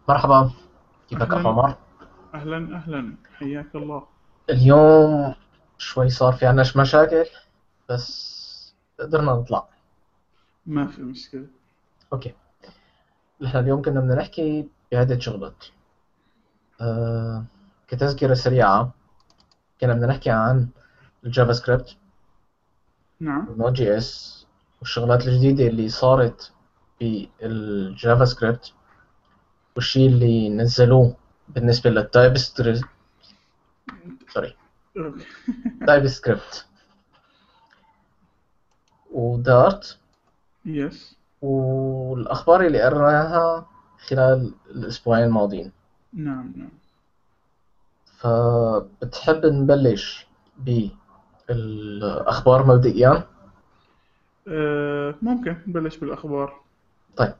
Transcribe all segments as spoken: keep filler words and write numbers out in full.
مرحبا. كيفك أخ أهلا عمر؟ أهلا أهلا، حياك الله. اليوم شوي صار في عنا مشاكل، بس قدرنا نطلع. ما في مشكلة. أوكي. نحن اليوم كنا بدنا نحكي بعدة شغلات. أه كتذكرة سريعة، كنا بدنا نحكي عن الجافا سكريبت نعم. والنود جي اس والشغلات الجديدة اللي صارت بالجافا سكريبت، والشيء اللي نزلوه بالنسبة للتايب ستري... سوري تايب سكريبت ودارت، يس. والأخبار اللي قرأناها خلال الأسبوعين الماضيين. نعم نعم. فبتحب نبلش بالأخبار مبدئيا؟ أه ممكن نبلش بالأخبار. طيب،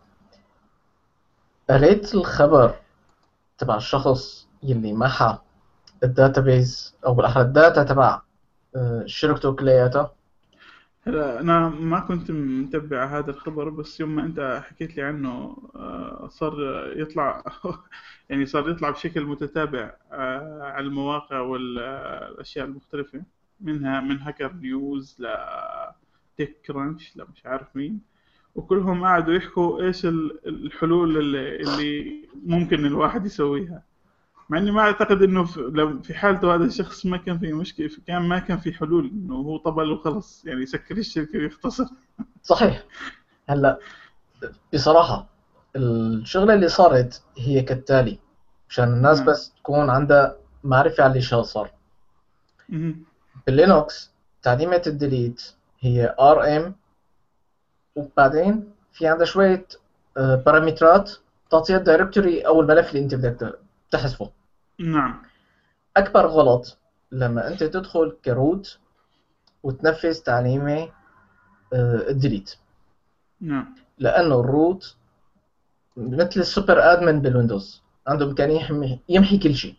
قريت الخبر تبع الشخص يلي محى الداتابيز، أو بالأحرى الداتا تبع آه، شركته كلياتها. هلا أنا ما كنت متبع هذا الخبر، بس يوم ما أنت حكيت لي عنه أه صار يطلع يعني صار يطلع بشكل متتابع أه على المواقع والأشياء المختلفة، منها من هاكر نيوز ل تيك كرانش، لا مش عارف مين، وكلهم قعدوا يحكوا ايش ال- الحلول اللي, اللي ممكن الواحد يسويها. مع اني ما اعتقد انه في لو في حالته هذا الشخص ما كان في مشكله، كان ما كان في حلول، انه هو طبل وخلص يعني يسكر الشركه ويختصر. صحيح. هلا بصراحة الشغلة اللي صارت هي كالتالي، مشان الناس نعم. بس تكون عندها معرفة على اللي صار. مهم. باللينوكس تعليمة الديليت هي ار ام، وبعدين في عندها شوية آه، بارامترات تعطيها الدايركتوري أو الملف اللي أنت بدك تحذفه. نعم. أكبر غلط لما أنت تدخل كروت وتنفذ تعليمة آه، الديليت، نعم. لأنه الروت مثل السوبر ادمن بالويندوز، عنده إمكانية يحمي يمحي كل شيء.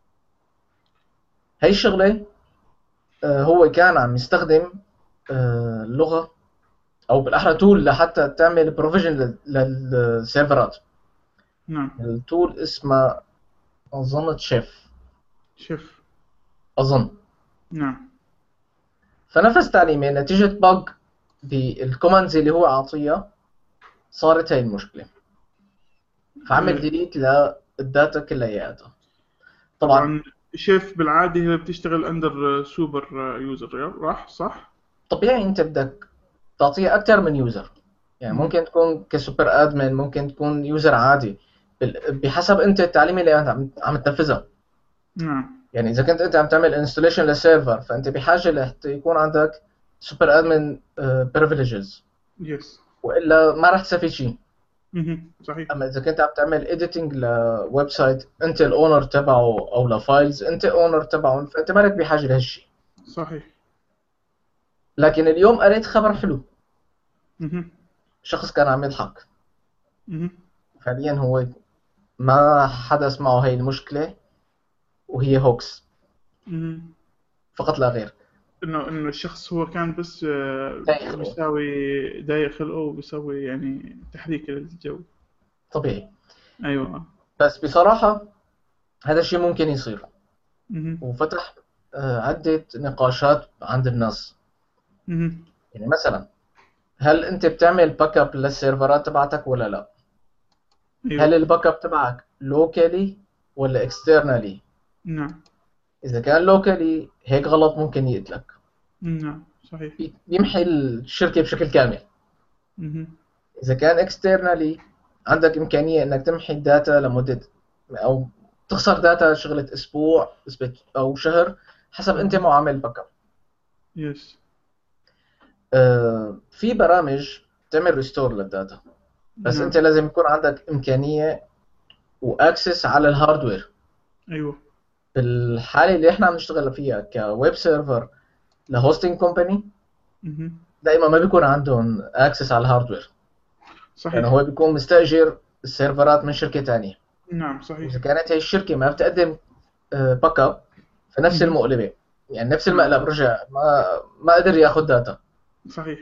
هاي الشغلة آه، هو كان عم يستخدم آه، لغة، أو بالأحرى تول، لحتى تعمل بروفيجن للسيرفرات. نعم. التول اسمها أظن تشيف، شف. أظن. نعم. فنفذ تعليمين نتيجة بق بالكوماندز اللي هو عاطيها، صارت هاي المشكلة. فعمل آه، ديليت للداتا كلياتها. طبعا طبعا. شيف بالعاده هي بتشتغل اندر سوبر يوزر، راح صح. طبيعي انت بدك تعطيها اكثر من يوزر، يعني مهم. ممكن تكون كسوبر ادمن، ممكن تكون يوزر عادي، بال- بحسب انت التعليم اللي انت عم عم تنفذها. نعم. يعني اذا كنت انت عم تعمل انستليشن للسيرفر، فانت بحاجه لحتى يكون عندك سوبر ادمن بريفليجز، يس. والا ما راح تستفيد شيء. مهم. صحيح. اما اذا كنت عم تعمل اديتنج لويب سايت، انت الاونر تبعه، او لفايلز انت اونر تبعهم، فانت مالك بحاجه لهالشيء. صحيح. لكن اليوم قريت خبر حلو. مهم. شخص كان عم يضحك. مهم. فعليا هو ما حدث معه هي المشكله، وهي هوكس مهم. فقط لا غير. انه انه الشخص هو كان بس آه، تاريخه بيساوي ضايق خلقه وبيسوي يعني تحريك للجو. طبيعي. ايوه. بس بصراحه هذا الشيء ممكن يصير، مهم. وفتح آه، عده نقاشات عند الناس. مهم. يعني مثلا، هل انت بتعمل باك اب للسيرفرات تبعتك ولا لا؟ هل ايوه. الباك اب تبعك لوكالي ولا اكسترنالي؟ نعم. اذا كان لوكالي هيك غلط ممكن يقتلك، نعم. صحيح. بي- بيمحي الشركه بشكل كامل. مهم. اذا كان اكسترنالي عندك امكانيه انك تمحي الداتا لمده، او تخسر داتا شغله اسبوع او شهر، حسب انت مهم. معامل باك اب. يس. آه، في برامج تعمل ريستور للداتا، بس انت نعم. لازم يكون عندك امكانيه واكسس على الهاردوير. ايوه. في الحاله اللي احنا عم نشتغل فيها كويب سيرفر لهوستنج كومباني، مهم. دائما ما بيكون عندهم اكسس على الهاردوير، لانه صحيح. هو بيكون مستاجر السيرفرات من شركه ثانيه. نعم. واذا صحيح. كانت هي الشركه ما بتقدم باك اب، فنفس مهم. المقلبه، يعني نفس نعم. المقلب رجع ما ما قدر ياخذ داتا. صحيح.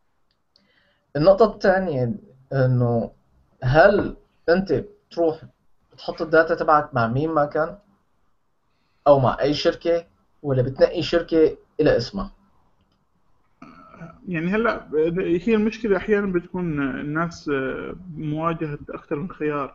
النقطه الثانيه انه، هل انت تروح تحط الداتا تبعك مع مين ما كان، او مع اي شركة، ولا بتنقي شركة الى اسمها؟ يعني هلا هي المشكلة أحيانا بتكون الناس آه، مواجهة أكثر من خيار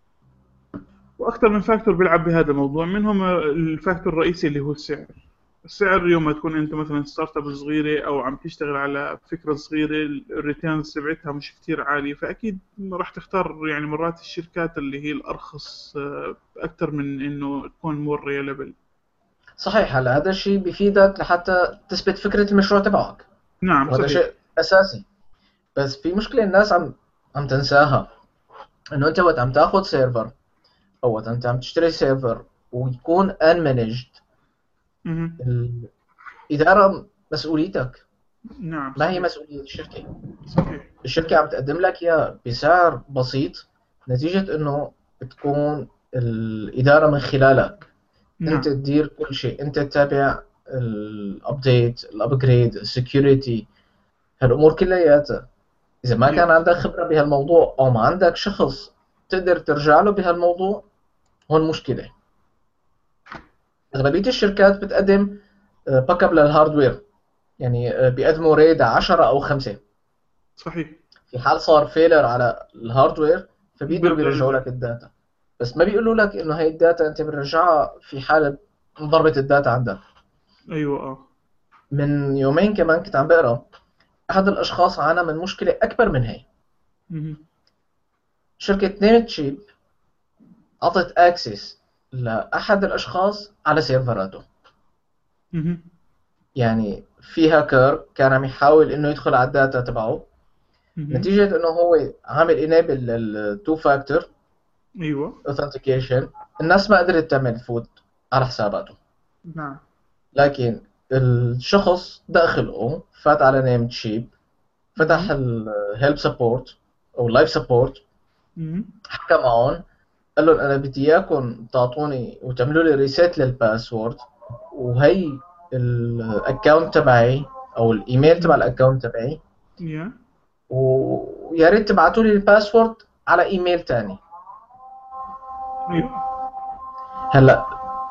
وأكثر من فاكتور بيلعب بهذا الموضوع، منهم الفاكتور الرئيسي اللي هو السعر. السعر يوم ما تكون أنت مثلا ستارت اب صغيرة أو عم تشتغل على فكرة صغيرة، الريتيرنز تبعتها مش كتير عالية، فأكيد راح تختار يعني مرات الشركات اللي هي الأرخص آه، أكثر من إنه تكون مور ريلابل. صحيح. هلا هذا الشيء بيفيدك لحتى تثبت فكرة المشروع تبعك، نعم وهذا صحيح. شيء اساسي. بس في مشكلة الناس عم عم تنساها، انه انت وقت عم تاخذ سيرفر، او وقت انت عم تشتري سيرفر ويكون unmanaged، مهم. الإدارة مسؤوليتك، نعم ما هي صحيح. مسؤولية الشركة. صحيح. الشركة عم تقدم لك إياه بسعر بسيط، نتيجة إنه بتكون الإدارة من خلالك أنت نعم. تدير كل شيء، أنت تتابع الأبديت، الأبجريد، السكيورتي، هالأمور كلياتها. إذا ما كان يس. عندك خبرة بهالموضوع أو ما عندك شخص تقدر ترجع له بهالموضوع، هون مشكلة. أغلبية الشركات بتقدم باك اب للهاردوير، يعني آه، بيقدموا ريد عشرة أو خمسة. صحيح. في حال صار فيلر على الهاردوير فبيقدروا بيقدر بيرجعوا يرجع. لك الداتا، بس ما بيقولوا لك انه هاي الداتا انت بترجعها في حالة انضربت الداتا عندك. أيوة أه. من يومين كمان كنت عم بقرا، احد الاشخاص عانى من مشكلة اكبر من هي. مهم. شركة نيمت شيب عطت اكسس لاحد الاشخاص على سيرفراته. مهم. يعني في هاكر كان عم يحاول انه يدخل على الداتا تبعه، مهم. نتيجة انه هو عامل انيبل للتو فاكتور أيوة. اوثنتيكيشن، الناس ما قدرت تعمل تفوت على حساباته. نعم. لكن الشخص داخله فات على نيم شيب، فتح مهم. الهيلب سبورت او اللايف سبورت، مهم. حكى معهم، قال لهم انا بدي اياكم تعطوني وتعملوا لي ريسيت للباسورد، وهي الاكونت تبعي او الايميل تبع مهم. الاكونت تبعي، يا. ويا ريت تبعتوا لي الباسورد على ايميل تاني. أيوة. هلا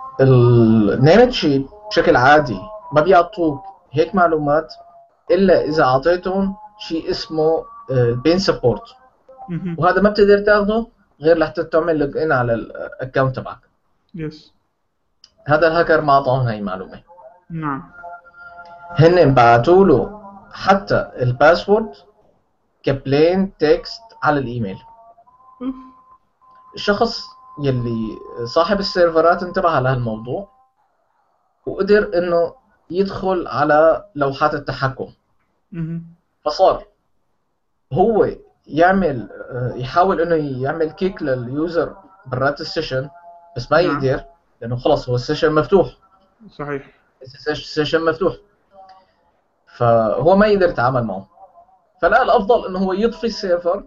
النيم شيب بشكل عادي ما بيعطوك هيك معلومات الا اذا اعطيتهم شيء اسمه البين سبورت، مهم. وهذا ما بتقدر تاخده غير لحتى تعمل لوج ان على الاكونت تبعك. يس. هذا الهاكر ما اعطاهم هاي المعلومه، نعم. هن بعثوا له حتى الباسورد كبلين تكست على الايميل. أوف. الشخص يلي صاحب السيرفرات انتبه على هالموضوع، وقدر انه يدخل على لوحات التحكم، مهم. فصار هو يعمل آه، يحاول انه يعمل كيك لليوزر برات السيشن، بس ما نعم. يقدر لانه خلص هو السيشن مفتوح. صحيح. السيشن مفتوح، فهو ما يقدر يتعامل معه. فلا، الافضل انه هو يطفي السيرفر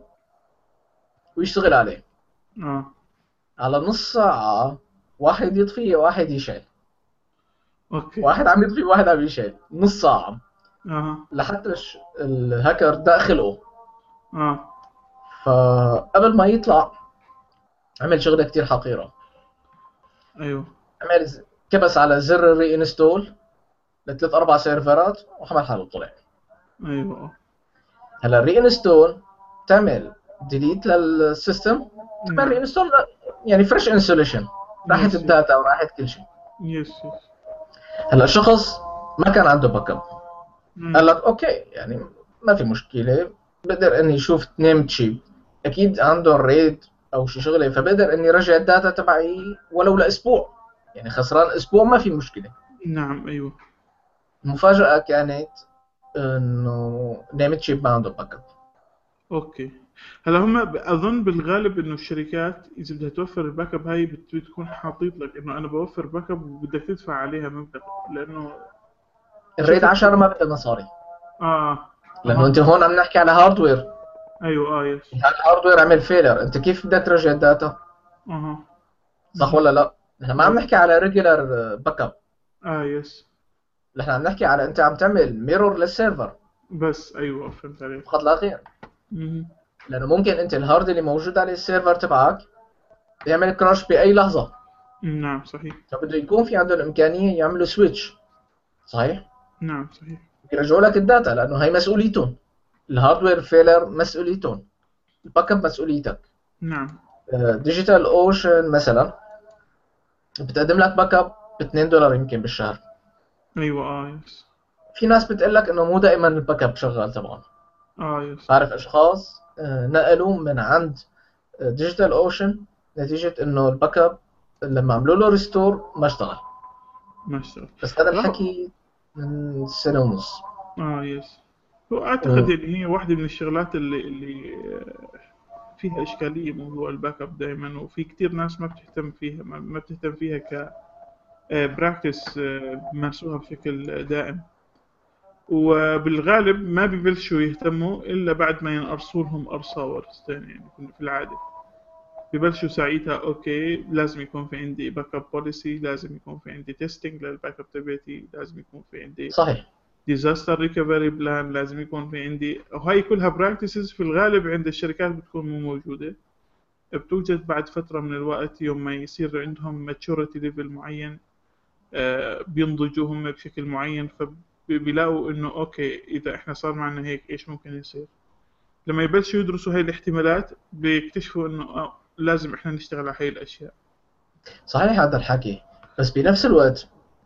ويشتغل عليه. أه. على نص ساعة واحد يطفيه واحد يشعل، أوكي. واحد عم يطفي واحد عم يشعل، نص ساعة أه. لحتى الش- الهاكر داخله. أه. فقبل ما يطلع عمل شغلة كتير حقيرة. أيوة. عمل ز- كبس على زر الري انستول لثلاث اربع سيرفرات وحمل حاله طلع. أيوة أه. هلا الري انستول تعمل ديليت للسيستم، تعمل ري نعم. انستول يعني فريش انستوليشن، راحت يس. يس. الداتا وراحت كل شيء. يس. يس. هلا الشخص ما كان عنده باك اب، قال مم. لك اوكي يعني ما في مشكله، بقدر اني اشوف نيم تشيب اكيد عنده الريد او شي شغله، فبقدر اني رجع الداتا تبعي ولو لاسبوع، يعني خسران اسبوع ما في مشكله. نعم. أيوة. المفاجاه كانت انه نيم تشيب ما عنده باك اب. اوكي. هلا هم ب- اظن بالغالب انه الشركات اذا بدها توفر الباك اب هاي بت- بتكون حاطط لك انه انا بوفر باك اب وبدك تدفع عليها مبلغ، لانه الريد شفت. عشرة ما بدها مصاري، اه. لانه اها. انت هون عم نحكي على هاردوير. ايوه اه يس. هذا الهاردوير عمل فيلر، انت كيف بدك ترجع الداتا؟ اها. صح مهم. ولا لا؟ نحن ما عم يس. نحكي على ريجولار باك اب، اه يس. نحن عم نحكي على انت عم تعمل ميرور للسيرفر بس ايوه فهمت عليك. فقط لا غير. مهم. لانه ممكن انت الهارد اللي موجود عليه السيرفر تبعك يعمل كراش باي لحظه، نعم صحيح. فبده يكون في عندهم امكانيه يعملوا سويتش. صحيح. نعم صحيح. يرجعوا لك الداتا لانه هي مسؤوليتهم. الهاردوير فيلر مسؤوليتهم، الباك اب مسؤوليتك. نعم. ديجيتال اوشن مثلا بتقدم لك باك اب ب اثنين دولار يمكن بالشهر. ايوه اه يس. في ناس بتقول لك انه مو دائما الباك اب شغال تبعهم. اه يس. بعرف اشخاص آه، نقلوا من عند ديجيتال اوشن نتيجه انه الباك اب لما عملوا له ريستور ما اشتغل. ما اشتغل. بس هذا لا. الحكي من سنه ونص. اه يس. هو اعتقد و- ان هي واحدة من الشغلات اللي اللي آه، فيها اشكالية، موضوع الباك اب دائما، وفي كتير ناس ما بتهتم فيها، ما ما بتهتم فيها ك براكتس بيمارسوها بشكل دائم. وبالغالب ما ببلشوا يهتموا إلا بعد ما ينقرصوا لهم قرصة ورصتين، يعني في العادة ببلشوا ساعتها أوكي لازم يكون في عندي باك اب بوليسي، لازم يكون في عندي تيستينج للباك اب تبعتي، لازم يكون في عندي صحيح. ديزاستر ريكفري بلان، لازم يكون في عندي، وهي كلها براكتسز في الغالب عند الشركات بتكون مو موجودة. بتوجد بعد فترة من الوقت يوم ما يصير عندهم ماتشوريتي ليفل معين، آه، بينضجوا هم بشكل معين، فبيلاقوا انه اوكي اذا احنا صار معنا هيك ايش ممكن يصير. لما يبلشوا يدرسوا هاي الاحتمالات بيكتشفوا انه آه لازم احنا نشتغل على هاي الاشياء. صحيح هذا الحكي. بس بنفس الوقت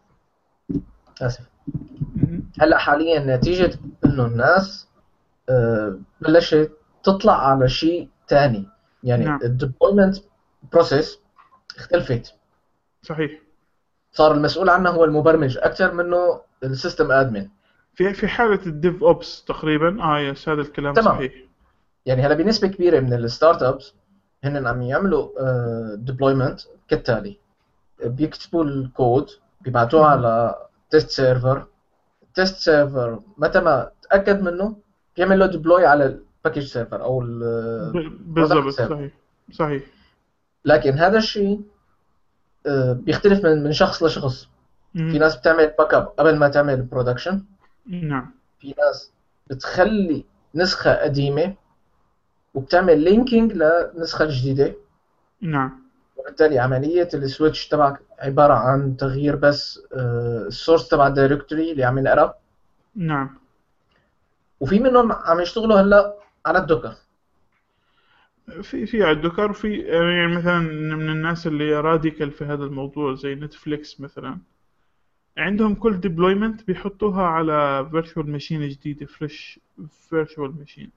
اسف، مهم. هلا حاليا نتيجه انه الناس آه، بلشت تطلع على شيء تاني، يعني نعم الديبلويمنت بروسيس اختلفت. صحيح. صار المسؤول عنها هو المبرمج اكثر منه السيستم ادمن. في في حالة الديف اوبس تقريبا اه يس هذا الكلام تمام. صحيح. يعني هلا بنسبه كبيره من الستارت ابس هن عم يعملوا ديبلويمنت كالتالي: بيكتبوا الكود، بيبعتوه مهم. على تيست سيرفر. التيست سيرفر متى ما تاكد منه بيعمل له ديبلوي على الباكج سيرفر او ب- البرودكت بالضبط سيرفر. صحيح. صحيح. لكن هذا الشيء آه، بيختلف من من شخص لشخص. في مهم. ناس بتعمل باك اب قبل ما تعمل برودكشن، نعم. في ناس بتخلي نسخة قديمة وبتعمل لينكينج للنسخة الجديدة، نعم. وبالتالي عملية السويتش تبعك عبارة عن تغيير بس السورس تبع الدايركتوري اللي عم ينقرا. نعم. وفي منهم عم يشتغلوا هلا على الدوكر. في في على الدكر، في يعني مثلا من الناس اللي راديكال في هذا الموضوع زي نتفليكس مثلا، عندهم كل ديبلويمنت بيحطوها على فيرتشوال ماشين جديدة فريش فيرتشوال ماشين.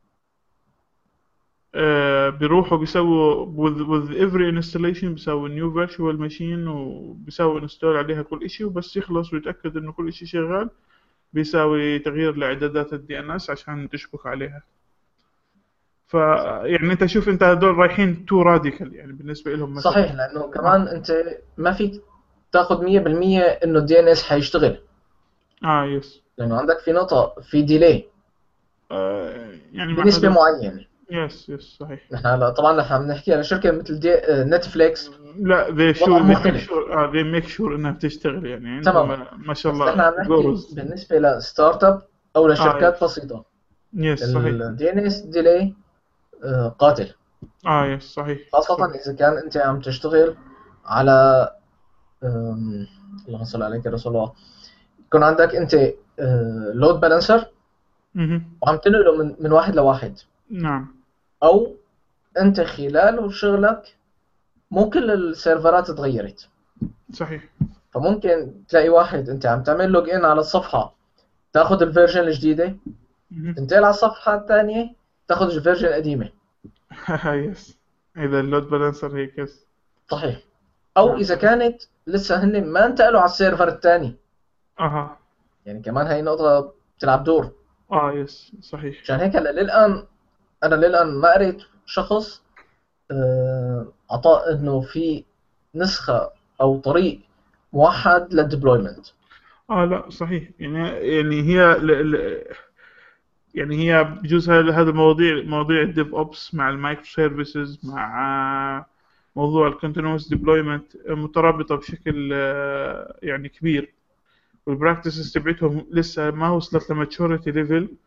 آه بيروحوا بيسووا with, with every installation بيسووا new virtual machine وبيسووا install عليها كل اشي، وبس يخلص ويتأكد انه كل اشي شغال بيساوي تغيير لاعدادات الدي ان اس عشان تشبك عليها. ف يعني انت شوف انت هدول رايحين تو راديكال يعني بالنسبة لهم مثلا. صحيح، لأنه اه. كمان أنت ما فيك تاخذ مية بالمية إنه الدي ان اس حيشتغل، اه يس. لأنه عندك في نقطة في ديلي آه يعني مع بنسبة هذا. معينة. يس يس صحيح. نحن هلا طبعا نحن عم نحكي على شركة مثل دي نتفليكس، لا they وضع sure they make مختلف. sure آه they make sure انها بتشتغل، يعني عندهم تماما. آه، ما شاء بس نحن الله عم نحكي جورز. بالنسبة لستارت اب أو اه لشركات يس. بسيطة، يس صحيح. الدي ان اس ديلي قاتل. اه يس صحيح. خاصة صحيح. إذا كان أنت عم تشتغل على أم، اللهم صل عليك يا رسول الله، يكون عندك أنت لود بالانسر مهم. وعم تنقله من من واحد لواحد، نعم أو أنت خلال شغلك مو كل السيرفرات تغيرت. صحيح. فممكن تلاقي واحد أنت عم تعمل لوج إن على الصفحة، تاخذ الفيرجن الجديدة، مهم. تنتقل على الصفحة الثانية تاخذ الفيرجن القديمة. يس. اذا اللود بالانسر هيك يس. صحيح. أو نعم إذا صحيح. كانت لسه هن ما انتقلوا على السيرفر الثاني، اها. يعني كمان هاي نقطة بتلعب دور. اه يس صحيح. عشان هيك هلا للآن أنا للآن ما قريت شخص آه، عطاء إنه في نسخة أو طريق موحد للديبلويمنت. اه لا صحيح، يعني يعني هي ل... ل... يعني هي بجوز هذا هذا مواضيع مواضيع الديف اوبس مع المايكرو سيرفيسز مع موضوع الكونتينوس ديبلويمنت مترابطة بشكل آه، يعني كبير، والبراكتسز تبعتهم لسه ما وصلت لماتشوريتي ليفل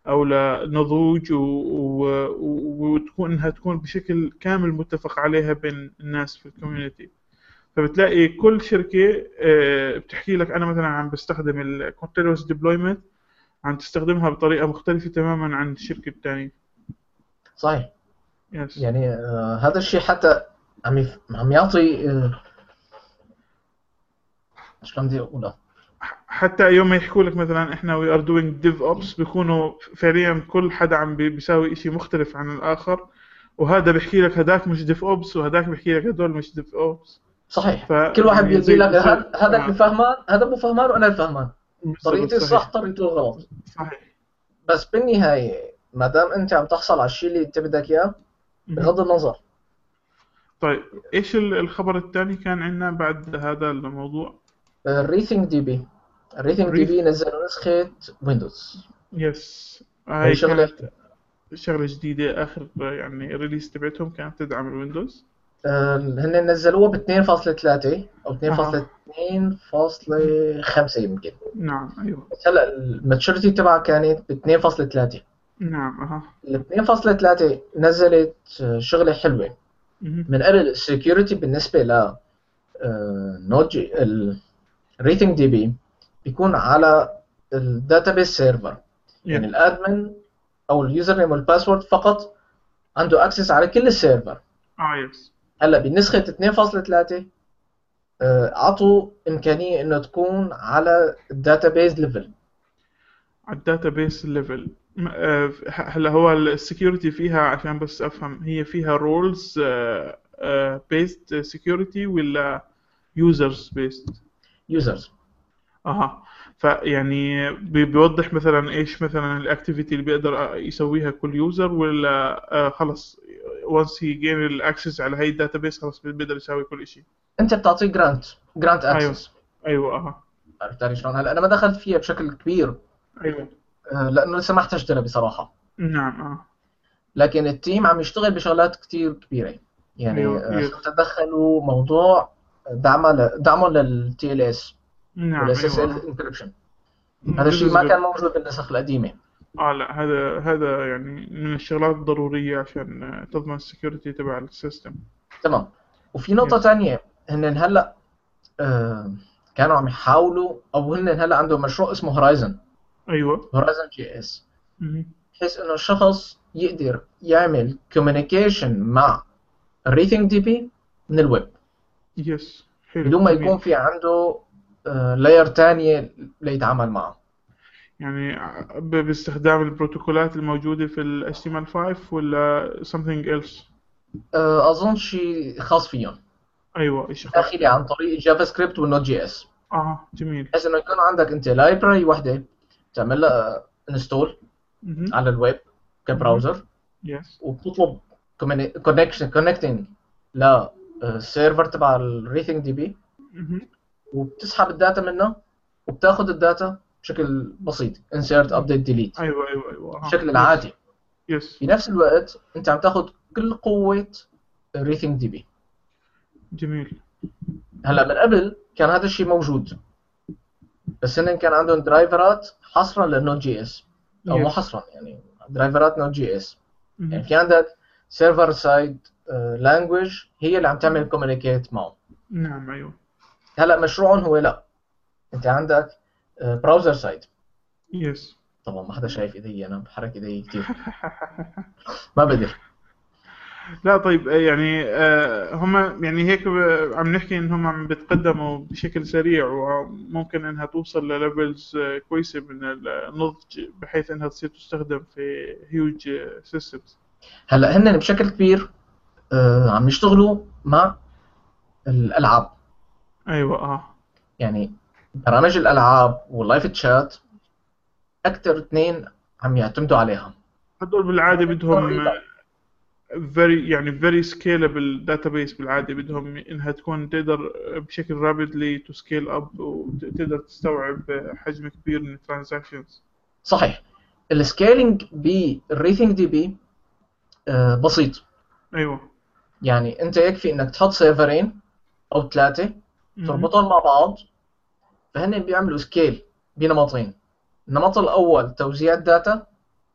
او لنضوج و... و... و- وتكون انها تكون بشكل كامل متفق عليها بين الناس في الكوميونتي. فبتلاقي كل شركة آه، بتحكي لك أنا مثلا عم بستخدم ال continuous deployment، عم تستخدمها بطريقة مختلفة تماما عن الشركة الثانية. صحيح. يس. يعني آه هذا الشيء حتى عم يف... عم يعطي آه شلون بدي اقولها. حتى يوم ما يحكوا لك مثلا احنا we are doing DevOps، بيكونوا فعليا كل حدا عم بي- بيساوي اشي مختلف عن الآخر، وهذا بيحكي لك هداك مش DevOps، وهداك بيحكي لك هدول مش DevOps. صحيح. كل واحد فيعني بيجي لك زي زي هذا هذا اللي آه فهمان، هذا مو فهمان وانا الفهمان. بالضبط. طريقتي الصح صحيح. طريقته الغلط. صحيح. بس بالنهاية ما دام انت عم تحصل على الشيء اللي انت بدك اياه بغض مهم. النظر. طيب ايش ال- الخبر الثاني كان عندنا بعد هذا الموضوع؟ الريثينج دي بي. الريثينج دي ريف. بي نزلوا نسخة ويندوز. يس. هي هاي شغلة كانت شغلة جديدة، آخر يعني ريليس تبعتهم كانت تدعم الويندوز. آه، هن نزلوها ب اثنين فاصلة ثلاثة او أها. اثنين فاصلة اثنين فاصلة خمسة يمكن. نعم أيوه. بس هلا الماتشوريتي تبعها كانت ب اثنين فاصلة ثلاثة. نعم. أها. ال اثنين فاصلة ثلاثة نزلت آه، شغلة حلوة. مهم. من قبل السكيورتي بالنسبة ل نود جي الريثينج دي بي بيكون على الداتابيس سيرفر. يعني يس. الادمن او اليوزر نيم والباسورد فقط عنده اكسس على كل السيرفر. آه يس. هلا بنسخة اثنين فاصلة ثلاثة آه، عطوا امكانية انه تكون على الداتابيز ليفل. على الداتابيس ليفل. هلا هو السكيورتي فيها، عشان بس أفهم، هي فيها رولز بيست سكيورتي ولا يوزرز بيست؟ يوزرز. اها. فيعني بي- بيوضح مثلا ايش مثلا الاكتيفيتي اللي بيقدر يسويها كل يوزر، ولا آه خلص once he gain الاكسس على هاي الداتابيس خلص بيقدر يسوي كل شيء؟ انت بتعطيه جرانت جرانت ايوه. اكسس. ايوه. اها. عرفت علي شلون؟ هلا انا ما دخلت فيها بشكل كبير ايوه. آه، لانه لسه ما احتجت لها بصراحة. نعم. اه. لكن التيم عم يشتغل بشغلات كتير كبيرة. يعني ايوه. آه، يس. تدخلوا موضوع دعمه دعمه للتي ال اس نعم. والاس اس ايوه. ال اه. انكربشن. مم، هذا this الشيء is ما good. كان موجود بالنسخ القديمة. اه لا، هذا هذا يعني من الشغلات الضرورية عشان آه، تضمن السكيورتي تبع السيستم. تمام. وفي نقطة يس. تانية، هن هلا آه، كانوا عم يحاولوا او هن هلا عندهم مشروع اسمه هورايزن. ايوه. هورايزن جي اس. مهم. بحيث انه الشخص يقدر يعمل كوميونيكيشن مع الريثينج دي بي من الويب يس. حلو. بدون ما جميل. يكون في عنده لاير تانية ليتعامل معه. يعني ب- باستخدام البروتوكولات الموجودة في ال إتش تي إم إل خمسة ولا something else؟ آه، اظن شيء خاص فيهم أيوة، إشي خاص داخلي عن فيهم. طريق الجافا سكريبت والنوت جي اس. آه جميل. بحيث انه يكون عندك انت لايبراري وحده تعمل لها انستول مهم. على الويب مهم. كبراوزر، يس. وبتطلب كونكشن كونكتنج للسيرفر تبع الريثينج دي بي، مهم. وبتسحب الداتا منه وبتاخذ الداتا بشكل بسيط insert update delete أيوة أيوة أيوة. آه بشكل يس. العادي. يس. في نفس الوقت انت عم تاخذ كل قوة الريثينج دي بي. جميل. هلا من قبل كان هذا الشيء موجود، بس هن كان عندهم درايفرات حصرا للنوت جي اس، او مو يس. حصرا يعني درايفرات نوت جي اس. يعني مهم. في عندك سيرفر سايد لانجويج هي اللي عم تعمل كوميونيكيت معه. نعم. أيوة. هلا مشروعهم هو لا، انت عندك براوزر سايد. يس. طبعا ما حدا شايف ايدي، انا بحرك ايدي كثير ما بقدر. لا طيب، يعني آه، هم يعني هيك ب- عم نحكي ان هم عم بيتقدموا بشكل سريع، وممكن انها توصل لليفلز كويسه من النضج بحيث انها تصير تستخدم في هيوج سيستمز. هلا هن بشكل كبير آه، عم يشتغلوا مع الالعاب. ايوه. اه. يعني برامج الالعاب واللايف تشات اكثر اثنين عم يعتمدوا عليها. هدول بالعاده بدهم تقريبا very يعني very scalable database، بالعاده بدهم انها تكون تقدر بشكل rapidly to scale up وتقدر تستوعب حجم كبير من الترانزاكشنز. صحيح. السكيلينج بالريثينج دي بي آه، بسيط. ايوه. يعني انت يكفي انك تحط سيرفرين او ثلاثه مهم. تربطهم مع بعض، فهن بيعملوا سكيل بنمطين. النمط الاول توزيع الداتا،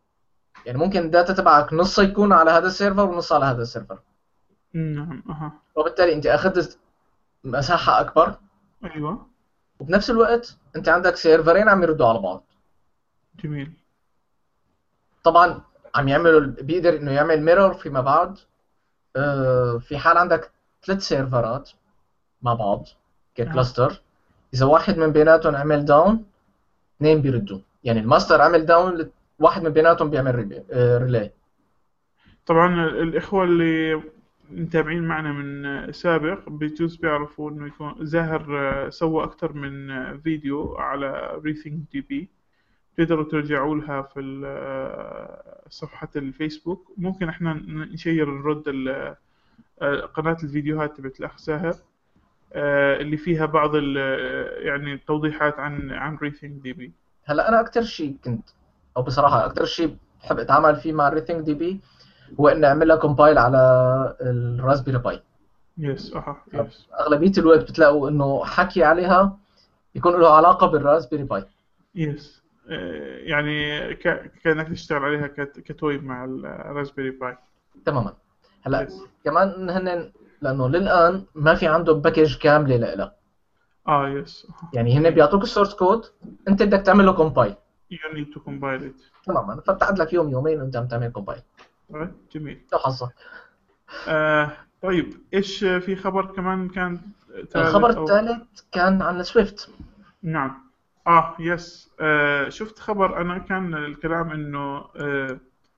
يعني ممكن الداتا تبعك نص يكون على هذا السيرفر ونص على هذا السيرفر، نعم. أها. وبالتالي انت اخذت مساحة اكبر، أيوة. وبنفس الوقت انت عندك سيرفرين عم يردوا على بعض. جميل. طبعا عم يعملوا بيقدر انه يعمل ميرور فيما بعد. آه، في حال عندك ثلاث سيرفرات مع بعض أها. ككلاستر، اذا واحد من بيناتهم عمل داون اثنين بيردوا، يعني الماستر عمل داون واحد من بيناتهم بيعمل ريلي آه، ريلي. طبعا الإخوة اللي متابعين معنا من سابق بيجوز بيعرفوا إنه يكون زاهر آه، سوى أكثر من آه، فيديو على ريثينج دي بي، تقدروا ترجعوا لها في ال- آه، صفحة الفيسبوك. ممكن احنا نشير نرد ال- آه، قناة الفيديوهات تبعت الأخ زاهر آه، اللي فيها بعض ال- آه، يعني توضيحات عن عن ريثينج دي بي. هلا انا اكثر شيء كنت، او بصراحه اكثر شيء بحب اتعامل فيه مع الريثينج دي بي هو اني اعمل لها كومبايل على الراسبيري باي. يس. اها. يس. اغلبيه الوقت بتلاقوا انه حكي عليها يكون له علاقه بالراسبيري باي. يس. آه، يعني ك- كأنك تشتغل عليها كت- كتوي مع الراسبيري باي. تماما. هلا يس. كمان هن لانه للان ما في عندهم باكج كامله لها، اه. يس. آه. يعني هن جميل. بيعطوك السورس كود، انت بدك تعمل له كومبايل. You need to compile it. تماما، فبتقعد لك يوم يومين وانت عم تعمل كومبايل. طيب. جميل. لو حظك. آه طيب، ايش في خبر كمان كان الخبر ثالث او؟ الثالث كان عن السويفت. نعم. اه. يس. آه شفت خبر انا، كان الكلام انه آه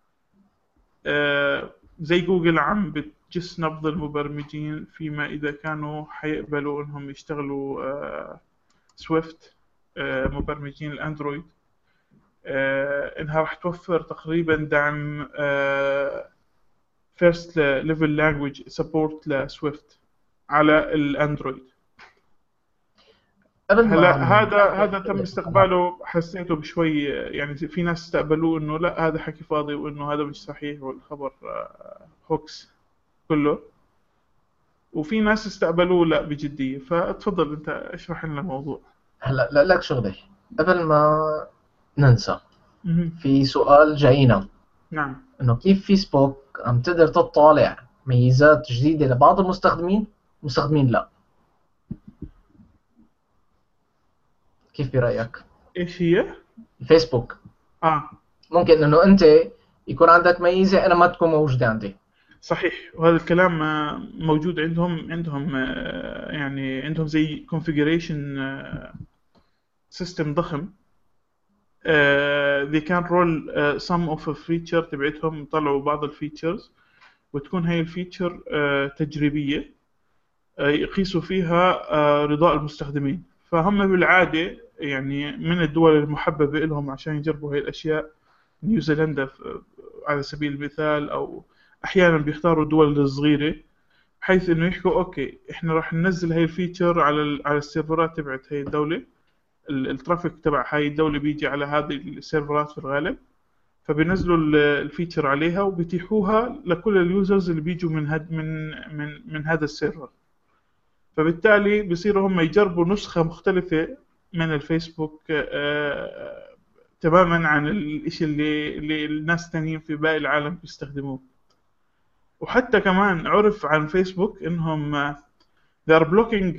آه زي جوجل عم بتجس نبض المبرمجين فيما اذا كانوا حيقبلوا انهم يشتغلوا آه سويفت، آه مبرمجين الاندرويد، آه انها راح توفر تقريبا دعم آه first level language support لسويفت على الاندرويد. قبل ما هلا هذا نحكي عن هذا تم شغلة القمر. استقباله، حسيته بشوي يعني في ناس استقبلوه انه لا هذا حكي فاضي وانه هذا مش صحيح والخبر آه، هوكس كله، وفي ناس استقبلوه لا بجدية. فتفضل انت اشرح لنا الموضوع. هلا لا لك شغلة قبل ما ننسى، مهم. في سؤال جاينا نعم. انه كيف فيسبوك عم تقدر تطالع ميزات جديدة لبعض المستخدمين، مستخدمين لا. كيف برأيك؟ ايش هي؟ فيسبوك اه. ممكن انه انت يكون عندك ميزة انا ما تكون موجودة عندي. صحيح. وهذا الكلام آه، موجود عندهم عندهم آه، يعني عندهم زي configuration آه، system ضخم. آه، they can roll آه، some of a feature تبعتهم، طلعوا بعض الفيتشرز وتكون هاي الفيتشر آه، تجريبية آه، يقيسوا فيها آه، رضاء المستخدمين. فهم بالعادة يعني من الدول المحببة لهم عشان يجربوا هاي الأشياء نيوزيلندا ف- على سبيل المثال، أو أحيانا بيختاروا الدول الصغيرة بحيث إنه يحكوا أوكي إحنا راح ننزل هاي الفيتشر على ال- على السيرفرات تبعت هاي الدولة. ال- الترافيك تبع هاي الدولة بيجي على هذه السيرفرات في الغالب، فبينزلوا ال- الفيتشر عليها وبيتيحوها لكل اليوزرز اللي بيجوا من هاد من من من هذا السيرفر. فبالتالي بصيروا هم يجربوا نسخة مختلفة من الفيسبوك آه، تماما عن الاشي اللي اللي الناس التانيين في باقي العالم بيستخدموه. وحتى كمان عرف عن فيسبوك انهم آه، they are blocking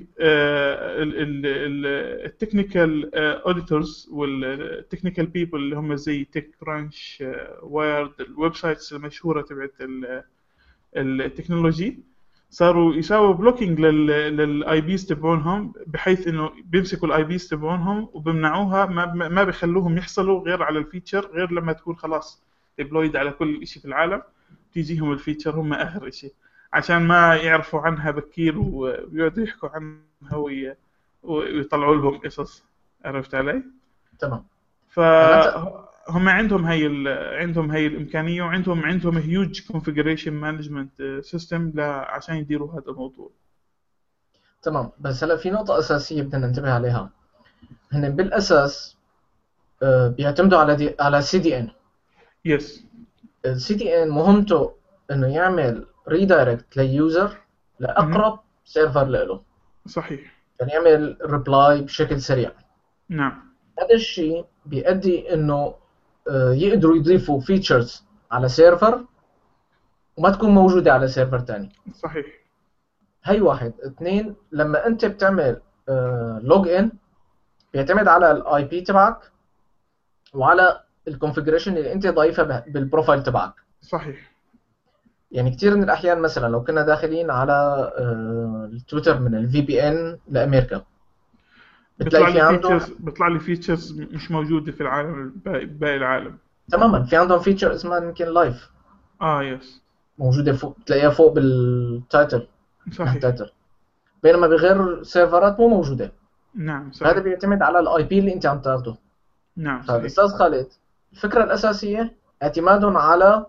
التكنيكال auditors والتكنيكال people اللي هم زي تك كرانش، وايرد، الويب سايتس المشهورة تبعت ال- التكنولوجي. صاروا يساووا بلوكينج للاي بيز تبعونهم بحيث انه بيمسكوا الاي بيز تبعونهم وبمنعوها، ما ما بيخلوهم يحصلوا غير على الفيتشر غير لما تكون خلاص ديبلويد على كل شيء في العالم، تيجيهم الفيتشر هم اخر شيء، عشان ما يعرفوا عنها بكير ويقعدوا يحكوا عنها وي- ويطلعوا لهم قصص. عرفت علي؟ تمام. هلا انت فهم عندهم هي ال... عندهم هي الإمكانية، وعندهم عندهم huge configuration management system عشان يديروا هذا الموضوع. تمام، بس هلا في نقطة أساسية بدنا ننتبه عليها. هن بالأساس آه، بيعتمدوا على دي على سي دي ان. يس. السي دي ان مهمته انه يعمل ريدايركت لليوزر مهم. لاقرب سيرفر له، صحيح. يعني يعمل ريبلاي بشكل سريع. نعم. هذا الشيء بيؤدي انه آه، يقدروا يضيفوا فيتشرز على سيرفر وما تكون موجودة على سيرفر تاني. صحيح. هي واحد. اثنين، لما انت بتعمل لوج ان بيعتمد على الاي بي تبعك وعلى الكونفيجريشن اللي انت ضايفها به- بالبروفايل تبعك. صحيح. يعني كثير من الاحيان مثلا لو كنا داخلين على آه، التويتر من الفي بي ان لامريكا بتلاقي بيطلع في لي عندهم فيتشرز بيطلع لي فيتشرز مش موجودة في العالم باقي باقي العالم. تماما، في عندهم فيتشر اسمها يمكن لايف اه يس. موجوده فوق، تلاقيها فوق بالتايتل، اسمها صحيح. تايتل، بينما بغير سيرفرات مو موجوده. نعم فهذا صحيح. بيعتمد على الاي بي اللي انت عم تاخده. نعم صحيح. فالاستاذ خالد، الفكره الاساسيه اعتمادهم على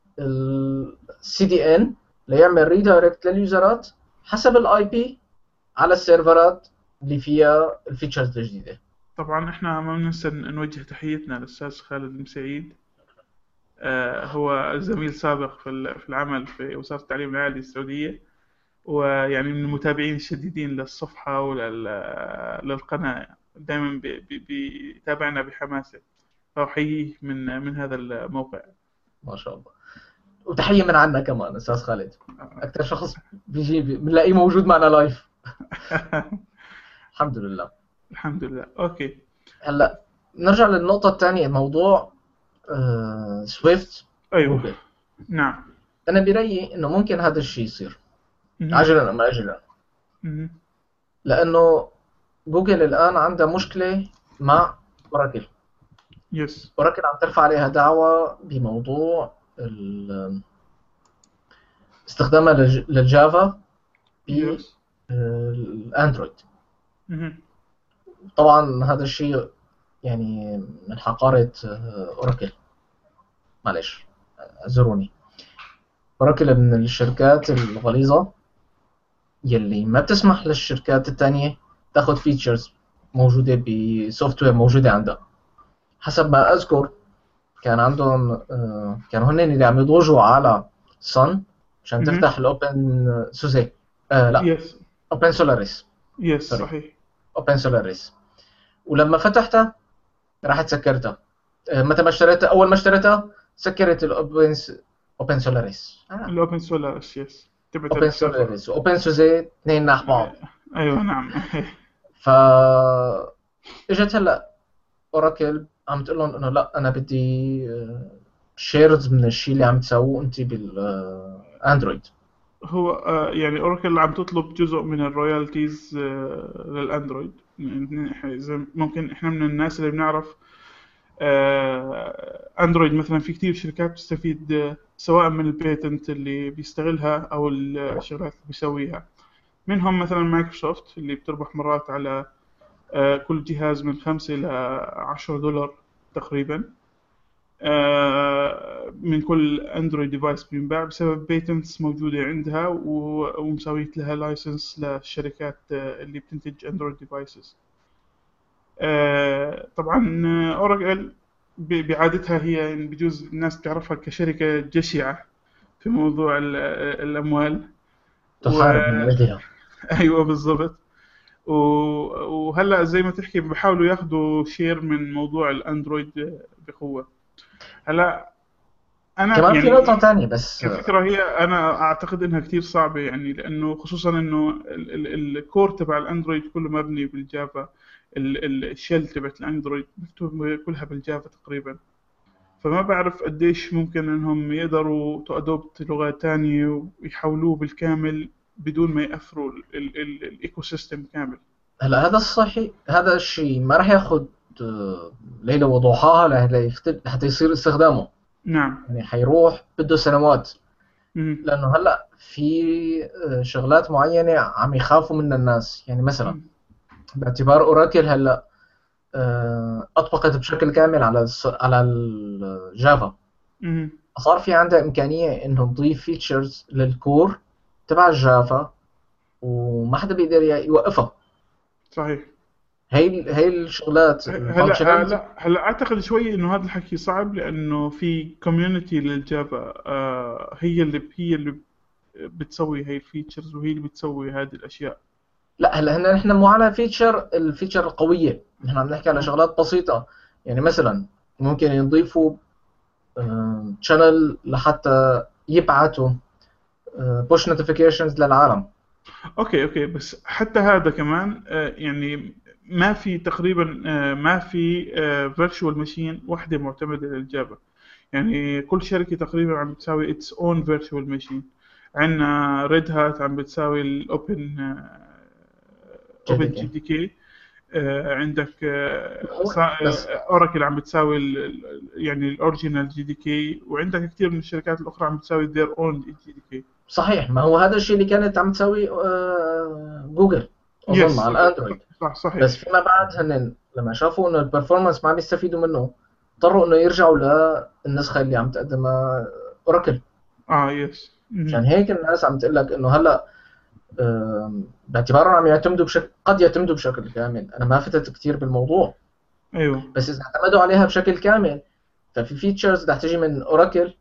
السي دي ان ليعمل ريدايركت لليوزرات حسب الاي بي على السيرفرات اللي فيها الفيتشرز الجديده. طبعا احنا ما بننسى نوجه تحيتنا للأستاذ خالد المسعيد. آه هو زميل سابق في ال- في العمل في وزارة التعليم العالي السعودية، ويعني من المتابعين الشديدين للصفحة وللقناة، دائما بي- بي- بيتابعنا بحماسة، فأحييه من من هذا الموقع. ما شاء الله. وتحيه من عنا كمان استاذ خالد، اكثر شخص بيجي بنلاقيه موجود معنا لايف. الحمد لله. الحمد لله. أوكي. هلا نرجع للنقطة الثانية، موضوع آه سويفت أيوه. جوجل. نعم. أنا برأيي إنه ممكن هذا الشيء يصير مهم. عاجلا أم آجلا، مهم. لأنه جوجل الآن عندها مشكلة مع أوراكل. يس. أوراكل عم ترفع عليها دعوة بموضوع ال- استخدامها للج- للجافا يس. بالأندرويد. مهم. طبعا هذا الشيء يعني من حقارة آه، أوراكل، معلش اعذروني. أوراكل من الشركات الغليظة يلي ما بتسمح للشركات التانية تاخد فيتشرز موجودة بسوفت وير موجودة عندها. حسب ما أذكر كان عندهم آه، كانوا هن اللي عم يضوجوا على صن عشان مهم. تفتح الأوبن سوزي آه لا يس. أوبن سولاريس، يس سوري، صحيح. أوبن سولاريس. ولما فتحتها راحت سكرتها. آه، متى ما اشتريتها، أول ما اشتريتها سكرت الأوبن أوبن سولاريس. آه. الأوبن سولارس. يس. تبعت اوبن السيرفر. سولاريس واوبن سوزي اثنين ناح بعض. أيوه نعم. ف اجت هلا اوراكل عم تقول لهم انه لا انا بدي شيرز من الشيء اللي عم تسووه انت بالاندرويد. هو آه، يعني اوراكل عم تطلب جزء من الرويالتيز آه، للاندرويد. يعني إحنا- إذا ممكن احنا من الناس اللي بنعرف آه، اندرويد مثلا، في كتير شركات بتستفيد آه، سواء من البيتنت اللي بيستغلها او الشغلات اللي بيسويها. منهم مثلا مايكروسوفت اللي بتربح مرات على آه، كل جهاز من خمسة إلى عشرة دولار تقريبا آه، من كل اندرويد ديفايس بينباع بسبب بيتنتس موجودة عندها و- ومساوية لها لايسنس للشركات آه، اللي بتنتج اندرويد ديفايسز. طبعا اوراكل بعادتها هي يعني بجوز الناس تعرفها كشركة جشعة في موضوع ال- الأموال. تحارب من وأيوة اجلها. بالضبط. و- وهلا زي ما تحكي بحاولوا ياخذوا شير من موضوع الاندرويد بقوة. هلا انا كمان في يعني نقطة تانية بس. كفكرة هي أنا أعتقد إنها كتير صعبة، يعني لأنه خصوصا إنه ال- ال- الكور تبع الأندرويد كله مبني بالجافا. ال- ال- الشell تبعت الأندرويد مكتوب كلها بالجافا تقريبا. فما بعرف قديش ممكن إنهم يقدروا تو أدوبت لغات تانية ويحولوه بالكامل بدون ما يأثروا الإيكو سيستم كامل. هلا هذا الصحي، هذا الشيء ما راح ياخذ آه، ليلة وضحاها لحتى يختل- حتى يصير استخدامه. نعم. يعني حيروح بده سنوات، مم. لانه هلا في آه، شغلات معينة عم يخافوا منها الناس. يعني مثلا مم. باعتبار اوراكل هلا آه، اطبقت بشكل كامل على الس- على الجافا، مم. صار في عندها امكانيه انه تضيف فيتشرز للكور تبع الجافا وما حدا بيقدر ي- يوقفها. صحيح. هي هي الشغلات هلا آه، الفانكشناليتي. لا هلا اعتقد شوي انه هذا الحكي صعب، لانه في كوميونتي للجافا آه، هي اللي هي اللي بتسوي هاي الفيتشرز وهي اللي بتسوي هذه الاشياء. لا هلا هن نحن مو على فيتشر الفيتشر القويه، نحن عم نحكي على اه. شغلات بسيطه. يعني مثلا ممكن يضيفوا شانل لحتى يبعتوا بوش نوتيفيكيشنز للعالم. اوكي اوكي بس حتى هذا كمان آه، يعني ما في تقريبا آه، ما في فيرتشوال ماشين واحده معتمده للجافا. يعني كل شركه تقريبا عم بتساوي اتس اون فيرتشوال ماشين. عندنا ريد هات عم بتساوي الاوبن جي دي اوبن كي. جي دي كي. عندك هو بس اوراكل عم بتساوي ال- ال- يعني الاوريجينال جي دي كي، وعندك كثير من الشركات الاخرى عم بتساوي their own جي دي كي. صحيح، ما هو هذا الشيء اللي كانت عم تسوي آه، جوجل اظن يس على الاندرويد. صح بس صحيح. فيما بعد هن لما شافوا انه البرفورمانس ما عم يستفيدوا منه، اضطروا انه يرجعوا للنسخه اللي عم تقدمها اوراكل. اه يس. عشان مهم. هيك الناس عم تقول لك انه هلا آم، باعتبارهم عم يعتمدوا بشكل قد يعتمدوا بشكل كامل، انا ما فتت كثير بالموضوع، ايوه بس اذا اعتمدوا عليها بشكل كامل ففي فيتشرز رح تجي من اوراكل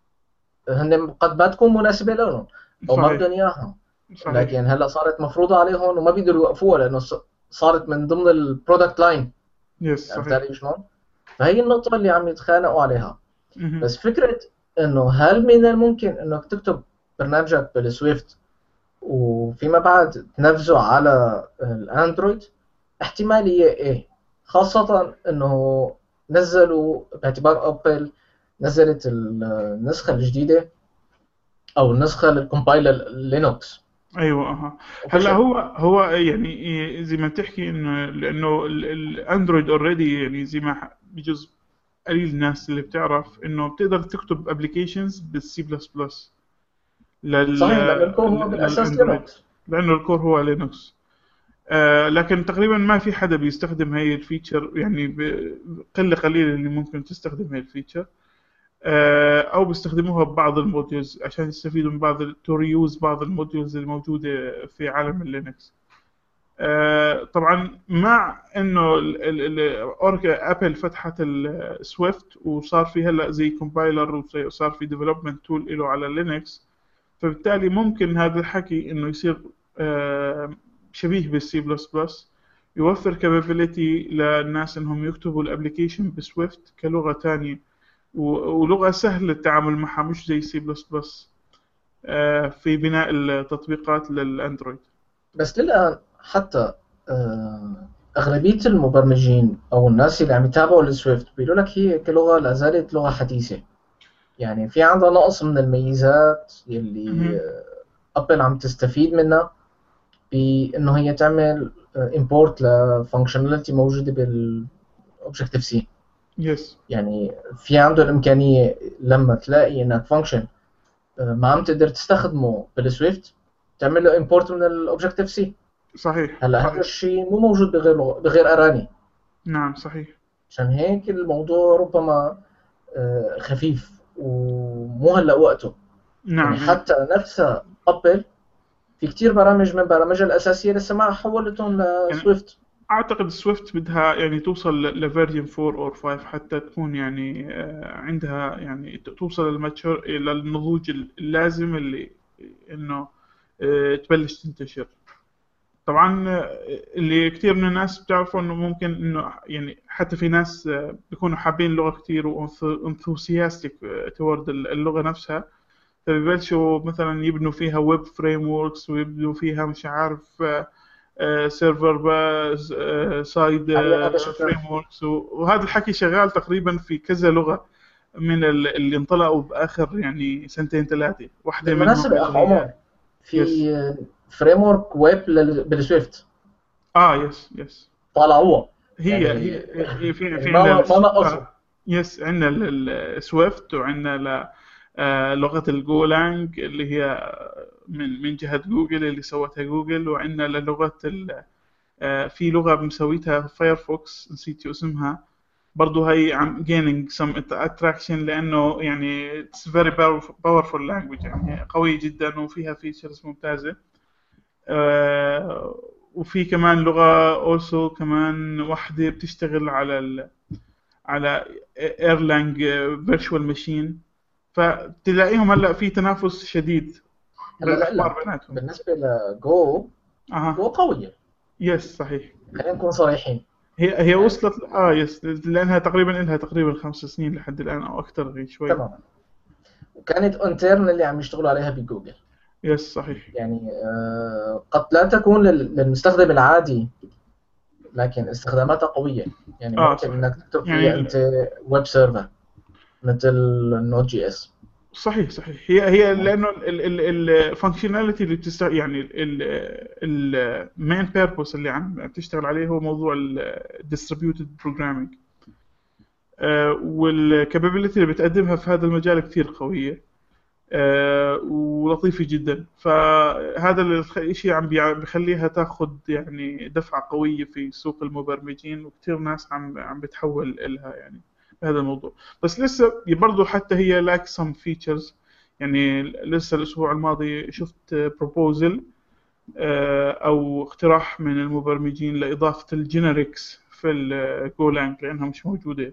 هن قد ما تكون مناسبه لهم او ما بدهم صحيح اياها، صحيح. لكن هلا صارت مفروضه عليهم وما بيقدروا يوقفوها لانه ص- صارت من ضمن البرودكت لاين. يس عرفت صحيح. علي شلون؟ فهي النقطه اللي عم يتخانقوا عليها. مهم. بس فكره انه هل من الممكن انك تكتب برنامجك بالسويفت وفيما بعد تنفذه على الاندرويد؟ احتماليه ايه، خاصه انه نزلوا باعتبار ابل نزلت النسخه الجديده او النسخه للكومبايلر لينوكس. ايوه اها. هلا وفشل. هو هو يعني زي ما بتحكي انه لانه ال- الاندرويد اوريدي، يعني زي ما ح- بجوز قليل الناس اللي بتعرف انه بتقدر تكتب ابلكيشنز بالسي بلس بلس لل صحيح، لانه الكور هو بالاساس للاندرويد، لينوكس. لانه الكور هو لينكس. آه لكن تقريبا ما في حدا بيستخدم هاي الفيتشر، يعني ب- قلة قليلة اللي ممكن تستخدم هاي الفيتشر. آه او بيستخدموها ببعض الموديولز عشان يستفيدوا من بعض تو ريوز بعض الموديولز اللي موجودة في عالم اللينكس. آه طبعا مع انه ال- ال- ال- أورك ابل فتحت السويفت وصار في هلا زي كومبايلر وصار في ديفلوبمنت تول له على لينكس، فبالتالي ممكن هذا الحكي انه يصير آه، شبيه بالسي بلس بلس، يوفر كابابيلتي للناس انهم يكتبوا الابليكيشن بسويفت كلغة تانية، و- ولغة سهل التعامل معها مش زي سي بلس بلس في بناء التطبيقات للاندرويد. بس للان حتى آه، اغلبيه المبرمجين او الناس اللي عم يتابعوا السويفت بيقولوا لك هي كلغه لا زالت لغه حديثه. يعني في عندها نقص من الميزات يلي مهم. آه، ابل عم تستفيد منها بانه هي تعمل امبورت لفانكشناليتي موجوده بالاوبجكتيف سي. يس يعني في عنده الامكانيه لما تلاقي انك فانكشن ما عم تقدر تستخدمه بالسويفت تعمل له امبورت من الاوبجكتيف سي. صحيح هلا هذا صحيح. الشيء مو موجود بغير بغير اراني. نعم صحيح. عشان هيك الموضوع ربما آه، خفيف ومو هلا وقته. يعني نعم إيه. حتى نفسها ابل في كتير برامج من برامجها الاساسيه لسه ما حولتهم يعني لسويفت. اعتقد سويفت بدها يعني توصل لفيرجن فور او فايف حتى تكون يعني آه، عندها يعني ت- توصل للماتشور الى النضوج اللازم اللي انه آه، تبلش تنتشر. طبعا آه، اللي كثير من الناس بتعرفوا انه ممكن انه يعني حتى في ناس آه، بيكونوا حابين اللغة كثير وانثوسياستيك تورد اللغة نفسها، فبيبلشوا مثلا يبنوا فيها ويب فريم وركس ويبنوا فيها مش عارف سيرفر باز سايد حاليا هذا شفناه. فريم وركس، وهذا الحكي شغال تقريبا في كذا لغة من ال- اللي انطلقوا بآخر يعني سنتين ثلاثة، واحدة منهم بالمناسبه اخ اللي هي عمر، يس. في فريم ورك ويب بالسويفت اه يس يس. طلعوها. هي يعني هي هي في يعني في عندنا ما ما الس- نقصوا. آه يس عندنا السويفت وعندنا آه لغة الجولانج اللي هي من من جهة جوجل اللي سوتها جوجل، وعندنا لغة ال- آه في لغة مسويتها فايرفوكس نسيت شو اسمها، برضو هي عم gaining some attraction لأنه يعني it's very powerful powerful language، يعني قوية جدا وفيها features ممتازة. آه وفي كمان لغة also كمان واحدة بتشتغل على ال على ايرلانج فيرتشوال ماشين، فتلاقيهم هلا في تنافس شديد هلا بقول بالاخبار لك بيناتهم. بالنسبه لجو، جو اها قويه. يس صحيح. خلينا نكون صريحين. هي هي يعني وصلت اه يس، لانها تقريبا لها تقريبا خمس سنين لحد الان او اكثر شوي. تماما. وكانت انترن اللي عم يشتغلوا عليها بجوجل. يس صحيح. يعني آه، قد لا تكون لل- للمستخدم العادي، لكن استخداماتها قوية. يعني اه ممكن صحيح. انك تكتب يعني فيها ال- انت ويب سيرفر مثل نوت جي اس. صحيح صحيح. هي هي لانه الفانكشناليتي اللي بتشتغل يعني المين بيربوس اللي عم بتشتغل عليه هو موضوع الديستريبيوتد بروجرامينج، والكابابيلتي اللي بتقدمها في هذا المجال كثير قويه، آه، ولطيفه جدا. فهذا الخ- الشيء عم بيع- بيخليها تاخذ يعني دفعه قويه في سوق المبرمجين، وكثير ناس عم عم بتحول إلها يعني هذا الموضوع. بس لسه برضه حتى هي لاك سم فيتشرز. يعني لسه الاسبوع الماضي شفت بروبوزل او اقتراح من المبرمجين لاضافه الجينيركس في الجولانج لانها مش موجوده.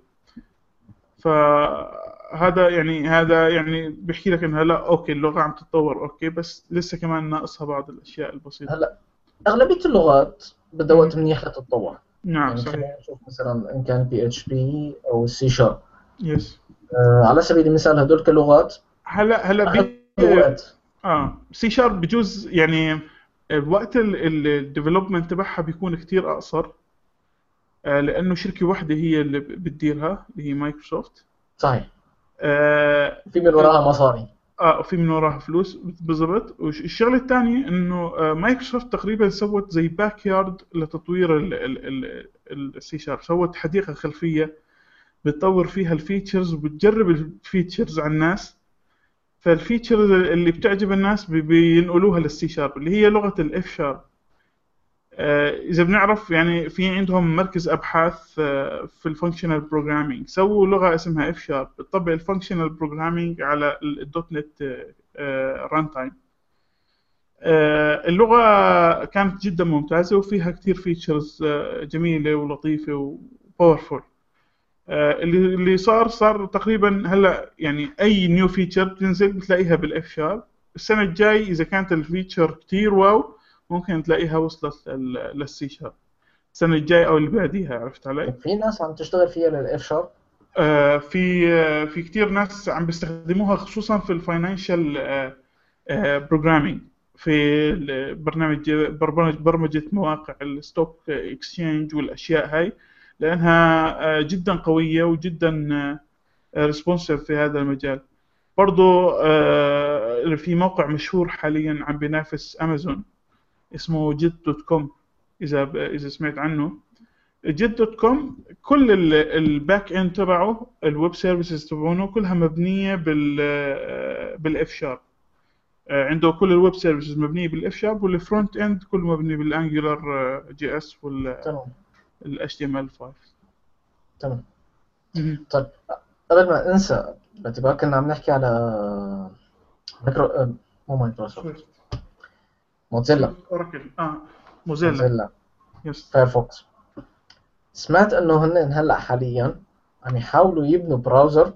فهذا يعني هذا يعني بيحكي لك انها لا اوكي اللغه عم تتطور اوكي، بس لسه كمان ناقصها بعض الاشياء البسيطه. هلا اغلبية اللغات بدها مهم. وقت منيح لتتطور. نعم يعني صحيح. خلينا نشوف مثلا ان كان بي اتش بي او السي شارب. يس. على سبيل المثال هدول كلغات هلا هلا بي اخذوا وقت. اه سي شارب بجوز يعني وقت الديفلوبمنت تبعها بيكون كتير اقصر، آه، لانه شركه واحده هي اللي بتديرها اللي هي مايكروسوفت. صحيح. اه. في من وراها مصاري. آه، وفي من وراها فلوس بالضبط. والشغله الثانيه انه آه، مايكروسوفت تقريبا سوت زي باك يارد لتطوير السي شارب، سوت حديقه خلفيه بتطور فيها الفيتشرز وبتجرب الفيتشرز على الناس. فالفيتشرز اللي بتعجب الناس بي- بينقلوها للسي شارب اللي هي لغه الاف شارب. آه، اذا بنعرف يعني في عندهم مركز ابحاث آه، في الفانكشنال بروجرامينج، سووا لغه اسمها اف شارب بتطبق الفانكشنال بروجرامينج على الدوت نت ران تايم. اللغه كانت جدا ممتازه وفيها كثير فيتشرز جميله ولطيفه وباورفول. اللي اللي صار صار تقريبا هلا يعني اي نيو فيتشر بتنزل بتلاقيها بالاف شارب. السنه الجاي اذا كانت الفيتشر كتير واو ممكن تلاقيها وصلت للسي شارب السنه الجاي او اللي بعديها. عرفت علي؟ طب في ناس عم تشتغل فيها للاف شارب. آه في آه في كتير ناس عم بيستخدموها خصوصا في الفاينانشال بروجرامينج، في البرنامج برمج برمجة مواقع الستوك اكسشينج والاشياء هاي، لانها آه جدا قوية وجدا ريسبونسيف في هذا المجال. برضو آه في موقع مشهور حاليا عم بينافس امازون اسمه جيت دوت كوم، اذا اذا سمعت عنه. جيت دوت كوم كل ال- الباك اند تبعه الويب سيرفيسز تبعونه كلها مبنيه بال بالاف شارب. عنده كل الويب سيرفيسز مبنيه بالاف شارب، والفرونت اند كله مبني بالانجولار جي اس تمام. والاتش تي ام ال خمسة. تمام. مهم. طيب قبل ما انسى، باعتبار كنا عم نحكي على مايكرو آه، مو مايكروسوفت، سويفت. موزيلا. سويفت اوراكل اه موزيلا. موزيلا يس. فايرفوكس. سمعت انه هن هلا حاليا عم يحاولوا يبنوا براوزر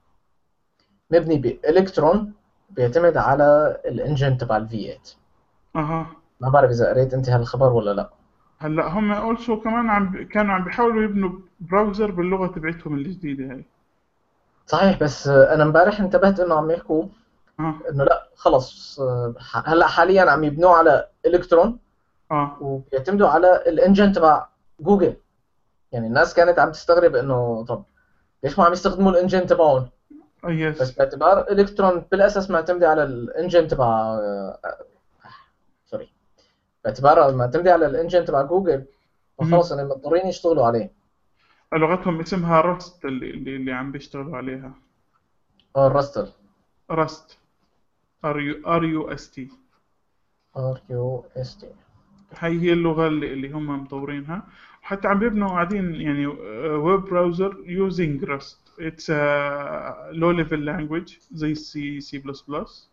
مبني بالكترون، بيعتمد على الانجن تبع الفي ثمانية. اها. ما بعرف اذا قريت انت هالخبر ولا لا. هلا هم اولسو كمان عم ب- كانوا عم بيحاولوا يبنوا براوزر باللغه تبعتهم الجديده هاي. صحيح، بس آه، انا امبارح انتبهت انه عم يحكوا اه. انه لا خلص، آه، ح- هلا حاليا عم يبنوه على الكترون، اه. وبيعتمدوا على الانجن تبع جوجل. يعني الناس كانت عم تستغرب انه طب ليش ما عم يستخدموا الانجن تبعهم. آه، بس يس. باعتبار الكترون بالاساس معتمده على الانجن تبع آه، آه، سوري، باعتبار معتمده على الانجن تبع جوجل، مهم. فخلص انا مضطرين يشتغلوا عليه. لغتهم اسمها رست اللي اللي, اللي عم بيشتغلوا عليها. اه الراستر. رست. ار يو ار يو اس تي. ار كيو اس تي. هاي هي اللغة اللي, اللي هم مطورينها. وحتى عم بيبنوا قاعدين يعني ويب براوزر يوزنج رست. اتس لو ليفل لانجويج زي سي سي بلس بلس.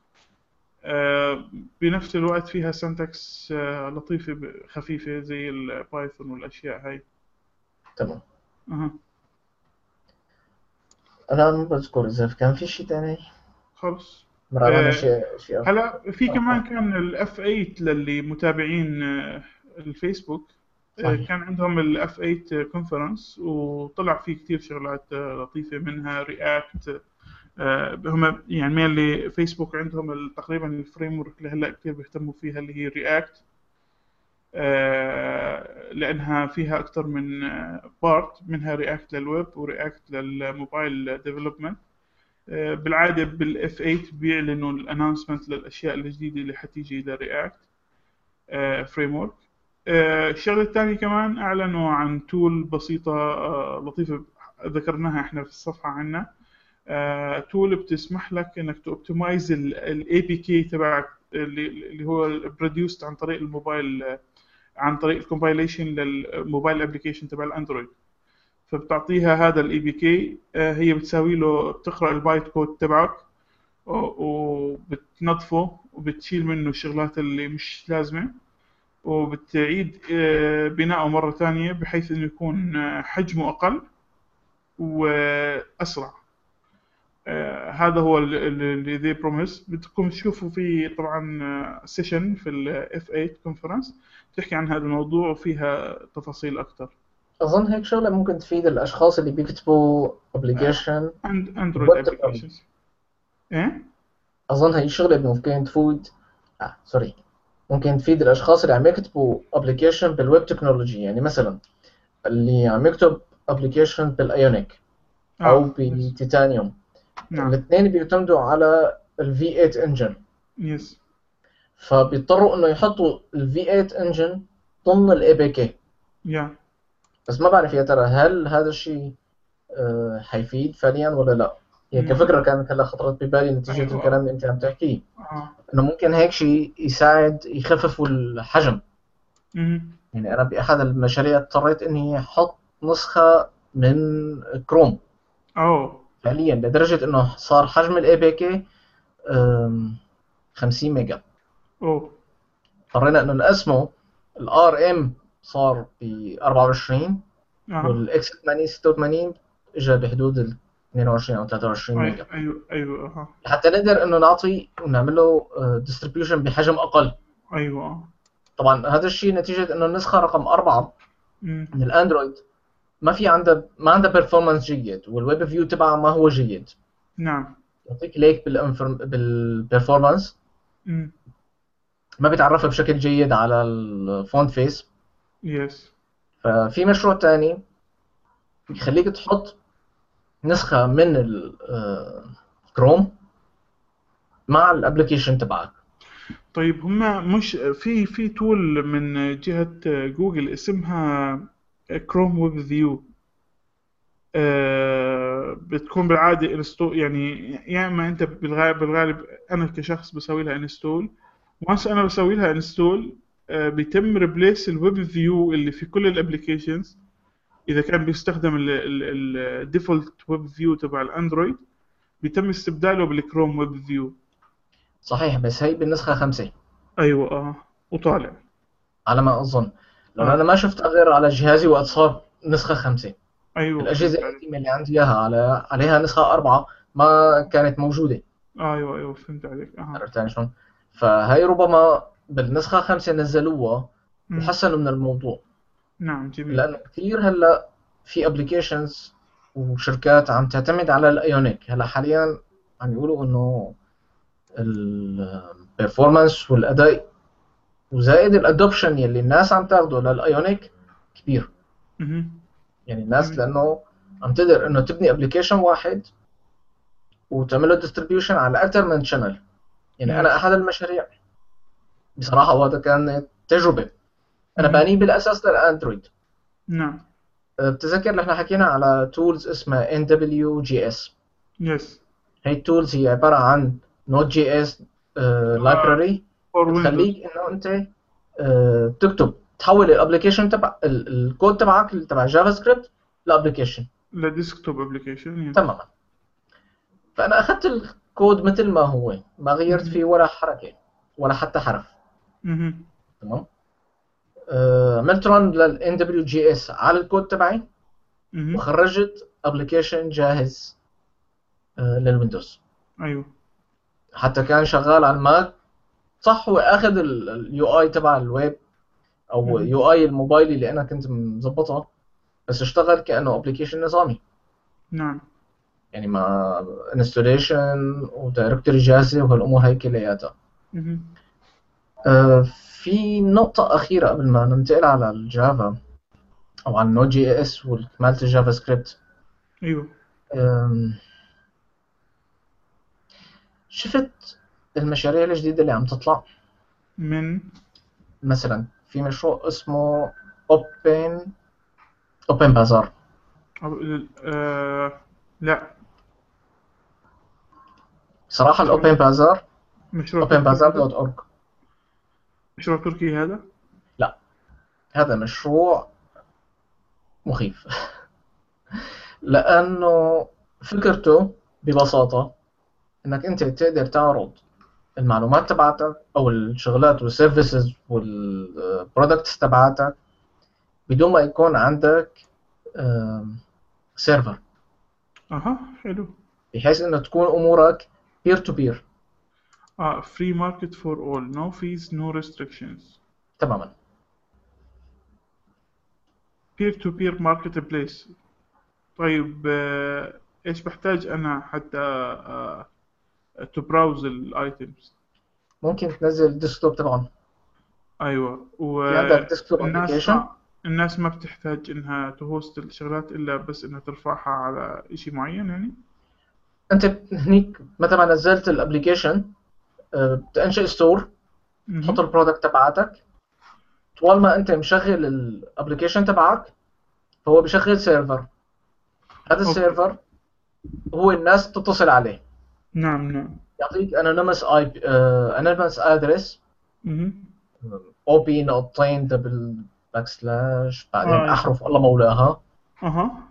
بنفس الوقت فيها سنتكس لطيفة ب- خفيفة زي البايثون والأشياء هاي. تمام. أها. انا ما بذكر اذا كان في شيء تاني. خلص. مرة انا آه، شيء اشياء. هلا في كمان اه. كان الاف ثمانية للي متابعين آه، الفيسبوك. صحيح. كان عندهم الاف ثمانية كونفرنس، وطلع فيه كتير شغلات لطيفة، منها رياكت. هم يعني مين اللي فيسبوك عندهم ال- تقريبا الفريم ورك اللي هلا كتير بيهتموا فيها اللي هي رياكت، لأنها فيها أكثر من بارت، منها رياكت للويب ورياكت للموبايل ديفلوبمنت. بالعادة بالاف ثمانية بيعلنوا الانونسمنت للأشياء الجديدة اللي حتيجي لرياكت فريم ورك. الشغلة الثانية كمان أعلنوا عن تول بسيطة آه، لطيفة، ذكرناها احنا في الصفحة عنا. تول بتسمح لك انك توبتمايز الاي بي كي تبعك، اللي اللي هو بروديوست عن طريق الموبايل، آه، عن طريق الكومبايليشن للموبايل ابلكيشن تبع الاندرويد. فبتعطيها هذا الاي بي كي، هي بتساوي له، بتقرا البايت كود تبعك و- وبتنظفه وبتشيل منه الشغلات اللي مش لازمة، وبتعيد آه، بناءه مرة ثانية بحيث إنه يكون آه، حجمه أقل وأسرع. آه، هذا هو ال- ال- اللي ذي بروميس. بدكم تشوفوا في طبعا سيشن في الاف ثمانية كونفرنس بتحكي عن هذا الموضوع وفيها تفاصيل أكثر. أظن هيك شغلة ممكن تفيد الأشخاص اللي بيكتبوا application اندرويد web technology. ابلكيشنز. ايه. أظن هي الشغلة ممكن تفيد آه سوري ممكن تفيد الأشخاص اللي عم يكتبوا application بالويب تكنولوجي. يعني مثلا اللي عم يكتب application بالأيونيك أو اه يس. بتيتانيوم، نعم. الاثنين بيعتمدوا على ال في ثمانية engine، يس. فبيضطروا إنه يحطوا ال في ثمانية engine ضمن ال إيه بي كي. يا. بس ما بعرف يا ترى هل هذا الشيء آه، حيفيد فعليا ولا لا. هي مم. كفكرة كانت هلا خطرت ببالي نتيجة الكلام ايوه. اللي أنت عم تحكيه، اه. إنه ممكن هيك شيء يساعد يخففوا الحجم. مم. يعني أنا بأحد المشاريع اضطريت إني أحط نسخة من كروم اوه. فعليا، لدرجة إنه صار حجم ال إيه بي كي خمسين ميجا. اوه. اضطرينا إنه نقسمه، ال آر إم صار ب أربعة وعشرين اه. وال إكس ثمانين ستة وثمانين اجى بحدود ال اثنين وعشرين او ثلاثة وعشرين أي ميجا، ايوه ايوه. اه. حتى نقدر انه نعطي ونعمل له ديستريبيوشن بحجم اقل. ايوه. طبعا هذا الشيء نتيجه انه النسخه رقم أربعة مم. من الاندرويد ما في عندها ما عندها بيرفورمانس جيد، والويب فيو تبعها ما هو جيد. نعم. يعطيك ليك بالبرفورمانس، مم. ما بيتعرف بشكل جيد على الفونت فيس. يس. ففي مشروع ثاني بيخليك تحط نسخه من الكروم مع الابلكيشن تبعك. طيب هما مش في في تول من جهة جوجل اسمها كروم ويب فيو، بتكون بالعادة انستول، يعني يا اما انت بالغالب بالغالب انا كشخص بسوي لها انستول. وانس انا بسوي لها انستول بيتم ريبليس الويب فيو اللي في كل الابلكيشنز. اذا كان بيستخدم الديفولت ويب فيو تبع الاندرويد بيتم استبداله بالكروم ويب فيو. صحيح، بس هي بالنسخه خمسة ايوه اه. وطالع. على ما أظن، لأن أنا اه. ما شفتها غير على جهازي وقت صار نسخة خمسة. ايوه الأجهزة فهمت عليك. القديمة اللي عندي إياها على عليها نسخة أربعة ما كانت موجودة. ايوه ايوه فهمت عليك. اه. عرفت يعني شلون؟ فهي ربما بالنسخة خمسة نزلوها امم. وحسنوا من الموضوع، نعم جميل. لأنه كثير هلا في ابلكيشنز وشركات عم تعتمد على الايونيك. هلا حاليا عم يقولوا انه البرفورمانس والاداء وزائد الادوبشن يلي الناس عم تاخده للايونيك كبير. امم. يعني الناس جميل. لانه عم تقدر انه تبني ابلكيشن واحد وتعمل له ديستريبيوشن على اكثر من شانل. يعني انا يس. احد المشاريع بصراحه، وهذا كان تجربه، انا امم. بانيه بالاساس للاندرويد. نعم. أه، بتذكر نحن حكينا على تولز اسمها إن دبليو جي إس. يس. هي التولز هي عباره عن نوت جي اس لايبراري فور ويندوز. بتخليك انه انت أه، تكتب تحول الابلكيشن تبع ال- الكود تبعك تبع جافا سكريبت لابلكيشن. لديسكتوب ابلكيشن. يس. تماما. فانا اخذت الكود مثل ما هو، ما غيرت امم. فيه ولا حركه ولا حتى حرف. امم. تمام. آه، عملت رن لل دبليو جي إس على الكود تبعي امم. وخرجت ابلكيشن جاهز آه، للويندوز. ايوه. حتى كان شغال على الماك. صح، هو اخذ اليو اي تبع الويب او مهم. يو اي الموبايلي اللي انا كنت مظبطها، بس اشتغل كانه ابلكيشن نظامي، نعم. يعني مع انستوليشن ودايركتوري جاهزه وهالامور هي كلياتها. مهم. آه، في نقطة أخيرة قبل ما ننتقل على الجافا أو على النود جي اس وكمالة الجافا سكريبت. أيوه. أم، شفت المشاريع الجديدة اللي عم تطلع؟ من مثلا في مشروع اسمه اوبن اوبن بازار. أو- آه... لا. صراحة مشروع الاوبن بازار مشروع اوبن تركي بازار هذا. دوت اورج. مشروع تركي هذا. لا، هذا مشروع مخيف. لأنه فكرته ببساطة إنك أنت تقدر تعرض المعلومات تبعتك أو الشغلات والسيرفيسز والبرودكتس تبعتك بدون ما يكون عندك سيرفر، أها، حلو. بحيث إنه تكون أمورك بير تو بير. آه free market for all, no fees, no restrictions. تماما. peer to peer marketplace. طيب، آه، إيش بحتاج أنا حتى آه to browse الايتمز؟ ممكن تنزل الديسكتوب تبعهم. أيوة، في عندك ديسكتوب والناس ابلكيشن. آه الناس ما بتحتاج إنها تهوست الشغلات إلا بس إنها ترفعها على إشي معين يعني. انت هنيك متى ما نزلت الابلكيشن بتنشئ ستور، تحط مهم. البرودكت تبعتك. طول ما انت مشغل الابلكيشن تبعك فهو بيشغل سيرفر. هذا أوكي. السيرفر هو الناس تتصل عليه، نعم، نعم. يعطيك انونيمس اي بي انونيمس ادرس مهم. او بي نقطتين دبل باك سلاش بعدين آه احرف الله مولاها، أها.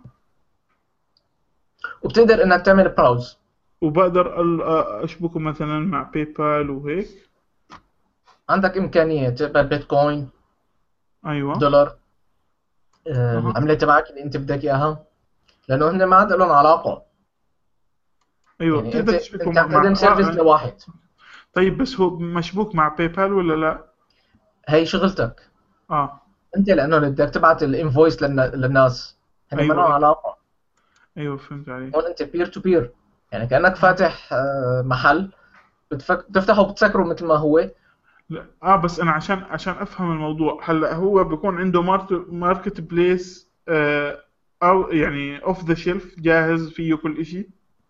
وبتقدر انك تعمل براوز. وبقدر ال- آه، أشبكه مثلا مع باي بال وهيك. عندك امكانيه تقبل بيتكوين، أيوة. دولار، آه، أها. العمله تبعك اللي انت بدك اياها، لانه هن ما عاد لهم علاقه. أيوة، يعني انت بتقدر تشبكه انت مع, عم مع... تقدم سيرفيس آه لواحد. طيب، بس هو مشبوك مع باي بال ولا لا؟ هي شغلتك آه. انت، لانه بدك تبعت الانفويس للناس، هن ما لهم أيوة، أيوة. علاقه. أيوة، فهمت عليك. هون انت بير تو بير، يعني كانك فاتح آه، محل، بتفك... بتفتحه وبتسكره مثل ما هو. لا، اه بس انا عشان عشان افهم الموضوع، هلا هو بيكون عنده مارت ماركت بليس، آه او يعني اوف ذا شيلف جاهز فيه كل شيء.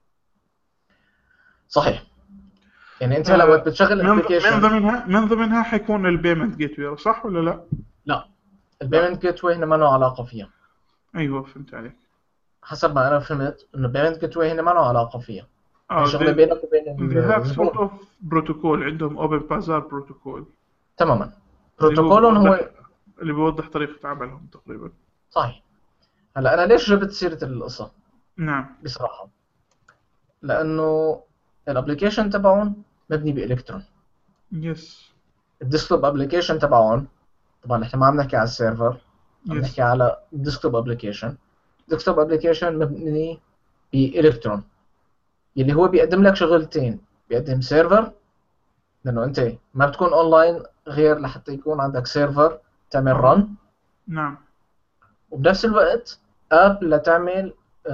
صحيح. يعني انت هلا وقت آه بتشغل من ض- من ابلكيشن. ضمنها من ضمنها حيكون البيمنت جيت واي، صح ولا لا؟ لا، لا. البيمنت جيت واي هنا ما له علاقه فيها. ايوه، فهمت عليك. حسب ما انا فهمت انه البيمنت جيت واي هنا ما له علاقه فيها. هي اه شغله they, بينك وبين they have sort الزبون. of protocol، عندهم open bazaar protocol. تماما. اللي هو بروتوكولهم هو. بيوضح اللي بيوضح طريقة عملهم تقريبا. صحيح. هلا انا ليش جبت سيره القصه؟ نعم. بصراحه لانه الابلكيشن تبعهم مبني بالكترون. يس. الديسكتوب ابلكيشن تبعهم، طبعا احنا ما عم نحكي على السيرفر، عم يس. نحكي على ديسكتوب ابلكيشن. ديسكتوب ابلكيشن مبني بالكترون، اللي هو بيقدم لك شغلتين. بيقدم سيرفر، لانه انت ما بتكون اونلاين غير لحتى يكون عندك سيرفر تعمل اها. رن، نعم. وبنفس الوقت اب لتعمل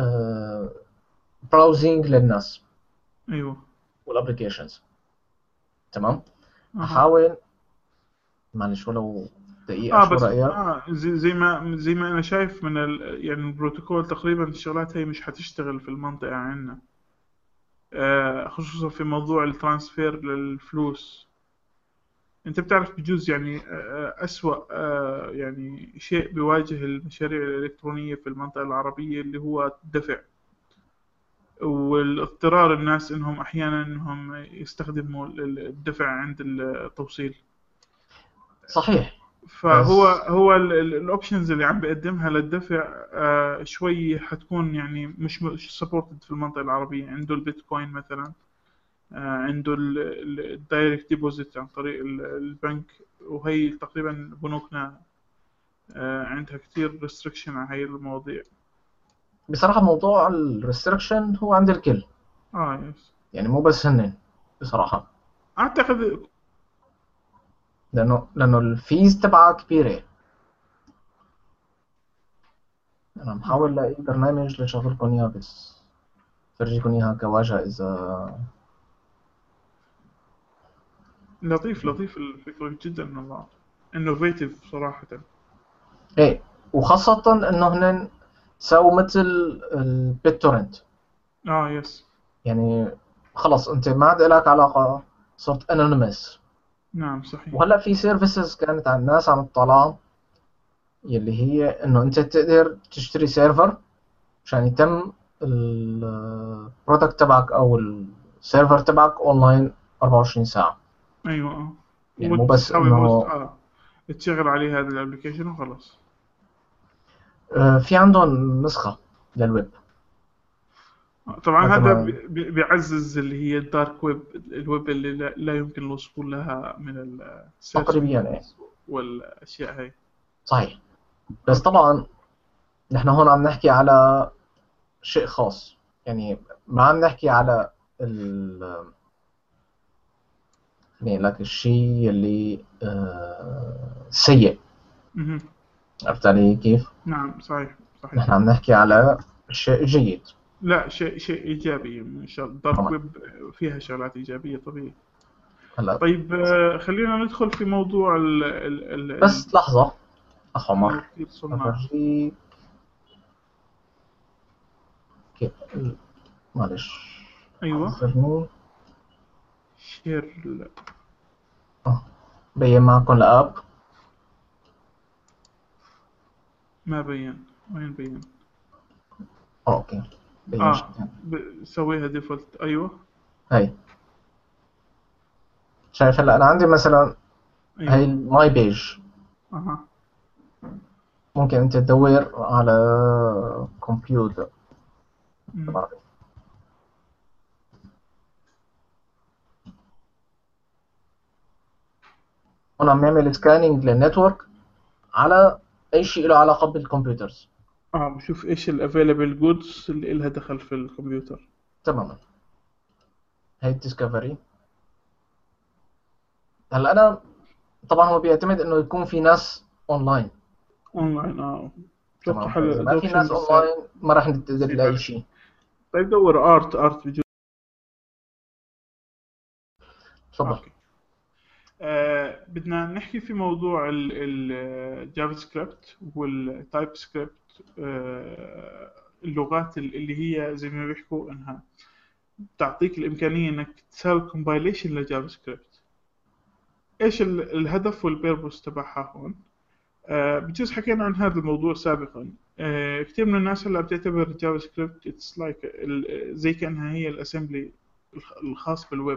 براوزنج للناس ايوه. والابلكيشنز. تمام. اها. احاول، معلش ولو دقيقة، اه شو بس رأيك؟ اه زي, زي ما زي ما انا شايف من ال يعني البروتوكول تقريبا الشغلات هي مش حتشتغل في المنطقة عندنا، آه خصوصا في موضوع الترانسفير للفلوس. انت بتعرف بجوز يعني آه أسوأ آه يعني شيء بيواجه المشاريع الإلكترونية في المنطقة العربية اللي هو الدفع، والاضطرار الناس انهم احيانا انهم يستخدموا الدفع عند التوصيل. صحيح. فهو بس هو الاوبشنز اللي عم بقدمها للدفع آه شوي حتكون يعني مش مش سبورتد في المنطقة العربية. عنده البيتكوين مثلا، آه عنده الدايركت ديبوزيت عن طريق ال- البنك، وهي تقريبا بنوكنا آه عندها كتير ريستريكشن على هاي المواضيع. بصراحة موضوع الريستركشن هو عند الكل، اه يس. يعني مو بس هن بصراحة. اعتقد لانه لانه الفيز تبعها كبيره. انا محاول آه. الاقي برنامج لشغلكم اياه، بس فرجيكم اياها كواجهه اذا. لطيف لطيف الفكرة جدا والله، انوفيتيف صراحة. ايه، وخاصه انه هن سووا مثل البيت تورنت. اه يس. يعني خلص انت ما عاد لك علاقه، صرت انونيمس. نعم صحيح. وهلا في سيرفيسز كانت على الناس عم تطلع، يلي هي انه انت تقدر تشتري سيرفر عشان يتم البرودكت تبعك او السيرفر تبعك اونلاين أربعة وعشرين ساعة. ايوه اه. يعني مو بس وتساوي هوست انه اه، تشغل عليه هذا الابلكيشن وخلاص. آه، في عندهم نسخة للويب آه، طبعا هذا مثلا. بي- بي- بيعزز اللي هي الدارك ويب، الويب اللي لا, لا يمكن الوصول لها من السيرش تقريبا ايه، انجنز والاشياء هاي. صحيح. بس اوكي. طبعا نحن هون عم نحكي على شيء خاص، يعني ما عم نحكي على ال يعني لك الشيء اللي آه، سيء. مهم. عرفت علي كيف؟ نعم صحيح صحيح. نحن عم نحكي على الشيء الجيد. لا شيء شيء ايجابي، ان شاء الله الدارك طبعا. ويب فيها شغلات ايجابيه طبيعي. هلا طيب آه، خلينا ندخل في موضوع ال ال ال ال بس لحظة أخ انه عمر، كثير صناع. أفرجيك كيف. معلش، ايوه. حذرني. شير. آه. بين معكم الآب. ما بين، وين بين؟ آه، أوكي. بين اه جدا. بسويها ديفولت ايوه. هاي، شايف هلا أنا عندي مثلا هاي ايوه. الماي بيج. اها. ممكن أنت تدور على كمبيوتر أمم. تبعك. هون عم نعمل سكانينج للنتورك على أي شيء له علاقة بالكمبيوترز. اه بشوف ايش الافيلبل جودز اللي إلها دخل في الكمبيوتر. تماما. هاي الديسكفري. هلا أنا طبعا هو بيعتمد إنه يكون في ناس أونلاين. اونلاين اه. تمام، اتوقع فإذا ما في الادوبشن ناس بيصير أونلاين ما راح نقدر بيصير نلاقي عليه. شيء. طيب دور ارت ارت بجوز. تفضل. اوكي. آه بدنا نحكي في موضوع الجافا سكريبت والتايب سكريبت. آه اللغات اللي هي زي ما بيحكوا انها تعطيك الامكانيه انك تسوي كومبايليشن لجافا سكريبت. ايش ال- الهدف والبيربوس تبعها هون؟ آه بجوز حكينا عن هذا الموضوع سابقا. آه كثير من الناس هلا بتعتبر جافا سكريبت اتس لايك زي كانها هي الاسمبلي الخاص بالويب.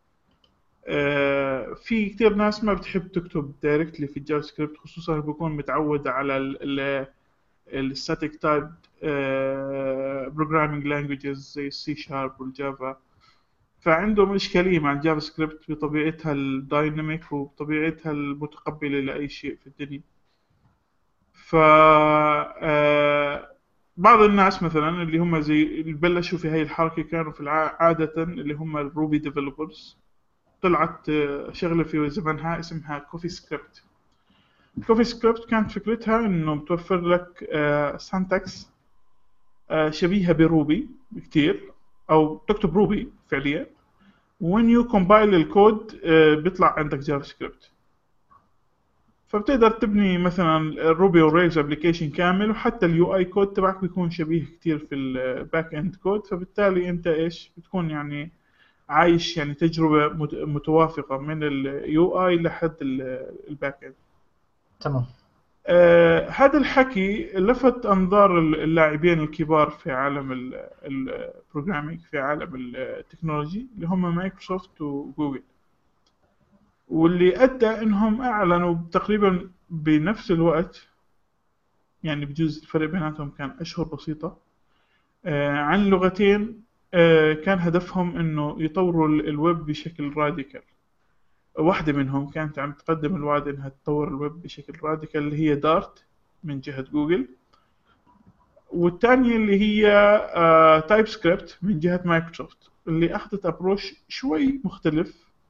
آه في كثير ناس ما بتحب تكتب دايركتلي في الجافا سكريبت، خصوصا اللي بيكون متعود على الستاتيك تايب بروجرامينج لانجويجز زي السي شارب والجافا. فعندهم إشكالية مع الجافا سكريبت بطبيعتها الدايناميك وبطبيعتها المتقبلة لأي شيء في الدنيا. ف آه، بعض الناس مثلا اللي هم زي اللي بلشوا في هاي الحركة كانوا في الع- عادة اللي هم الروبي ديفلوبرز. طلعت آه، شغلة في زمنها اسمها كوفي سكريبت. كوفي سكريبت كانت فكرتها انه بتوفر لك سانتاكس شبيهة بروبي كتير، او تكتب روبي فعليا. when you compile الكود آه، بيطلع عندك جافا سكريبت. فبتقدر تبني مثلا روبي اون ابلكيشن كامل، وحتى اليو اي كود تبعك بيكون شبيه كتير في الباك اند كود. فبالتالي انت ايش بتكون يعني عايش يعني تجربة مت- متوافقة من اليو اي لحد الباك اند. تمام. آه هذا الحكي لفت أنظار اللاعبين الكبار في عالم البروجرامينج، في عالم التكنولوجي، اللي هم مايكروسوفت وجوجل. واللي أدى إنهم أعلنوا تقريبا بنفس الوقت، يعني بجوز الفرق بيناتهم كان أشهر بسيطة، آه عن لغتين آه كان هدفهم إنه يطوروا ال- الويب بشكل راديكال. واحدة منهم كانت عم تقدم الوعد إنها تطور الويب بشكل راديكال، اللي هي دارت من جهة جوجل. والتانية اللي هي تايب سكريبت من جهة مايكروسوفت، اللي أخذت أبروش شوي مختلف.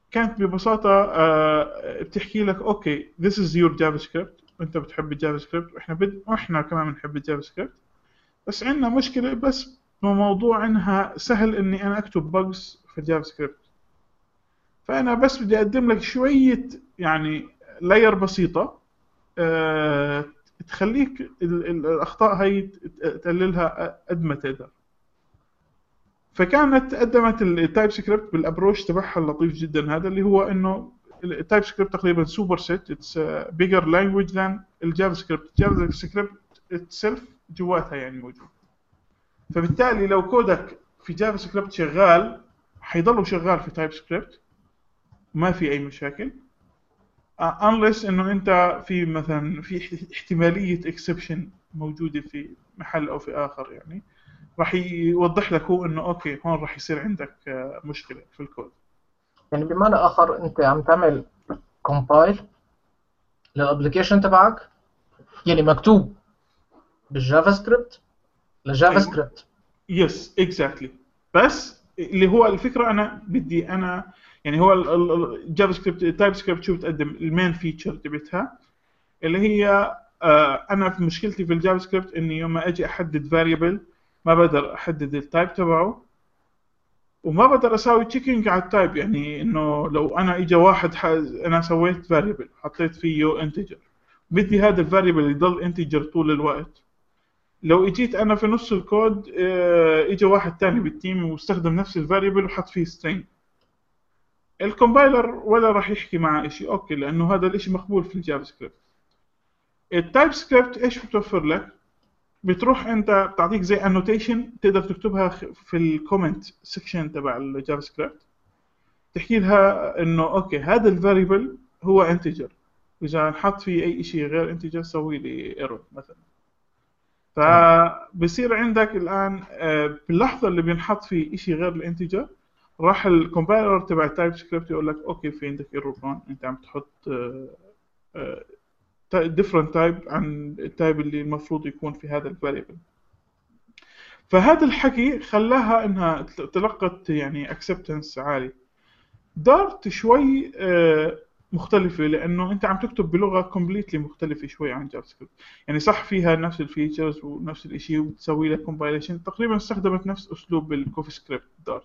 كانت ببساطة آه، بتحكي لك اوكي this is your JavaScript، وانت بتحب الجافا سكريبت، واحنا بد... واحنا كمان بنحب الجافا سكريبت، بس عندنا مشكلة بس بموضوع انها سهل اني انا اكتب بجز في الجافا سكريبت. فانا بس بدي اقدم لك شوية يعني لاير بسيطة أه تخليك ال- ال- الاخطاء هاي تقللها قد ما تقدر. فكانت قدمت التايب سكريبت بالابروش تبعها اللطيف جدا هذا، اللي هو انه التايب سكريبت تقريبا سوبر سيت، اتس بيجر لانجويج ذان الجافا سكريبت. الجافا سكريبت اتسلف جواتها يعني موجود. فبالتالي لو كودك في جافا سكريبت شغال حيضله شغال في تايب سكريبت، ما في اي مشاكل، unless انه انت في مثلا في احتماليه اكسبشن موجوده في محل او في اخر، يعني راح يوضح لك هو انه اوكي هون راح يصير عندك آه، مشكله في الكود. يعني بمعنى آخر أنت عم تعمل كومبايل للأبليكيشن تبعك، يعني مكتوب بالجافا سكريبت لجافا ايوه سكريبت. يس اكزاكتلي. بس اللي هو الفكره انا بدي انا يعني هو الجافا سكريبت التايب سكريبت شو بتقدم المين فيتشر تبعتها اللي هي آه انا في مشكلتي في الجافا سكريبت اني يوم ما اجي احدد فاريبل ما بقدر احدد التايب تبعه، وما بقدر اسوي تشيكينج على التايب. يعني انه لو انا اجى واحد ح... انا سويت فاريبل حطيت فيه انتجر، بدي هذا الفاريبل يضل انتجر طول الوقت. لو اجيت انا في نص الكود آه، اجى واحد تاني بالتيم واستخدم نفس الفاريبل وحط فيه string، الكومبايلر ولا راح يحكي معه شيء، اوكي، لانه هذا الاشي مقبول في الجافا سكريبت. التايب سكريبت ايش بتوفر لك؟ بتروح انت بتعطيك زي انوتيشن تقدر تكتبها خ- في الكومنت سيكشن تبع الجافا سكريبت، تحكي لها انه اوكي هذا الفاريبل هو انتجر، واذا نحط فيه اي شيء غير انتجر سوي لي ايرور مثلا. تمام. فبصير عندك الان آه، باللحظه اللي بينحط فيه شيء غير الانتجر راح الكومبايلر تبع التايب سكريبت يقول لك اوكي في عندك ايرور هون، انت عم تحط ديفرنت تايب عن التايب اللي المفروض يكون في هذا الفاريبل. فهذا الحكي خلاها انها تلقت يعني اكسبتنس عالي. دارت شوي آه، مختلفة لأنه أنت عم تكتب بلغة كومبليتلي مختلفة شوي عن جافا سكريبت. يعني صح فيها نفس الفيتشرز ونفس الإشي وبتسوي لك كومبايليشن، تقريبا استخدمت نفس أسلوب الكوفي سكريبت دارت.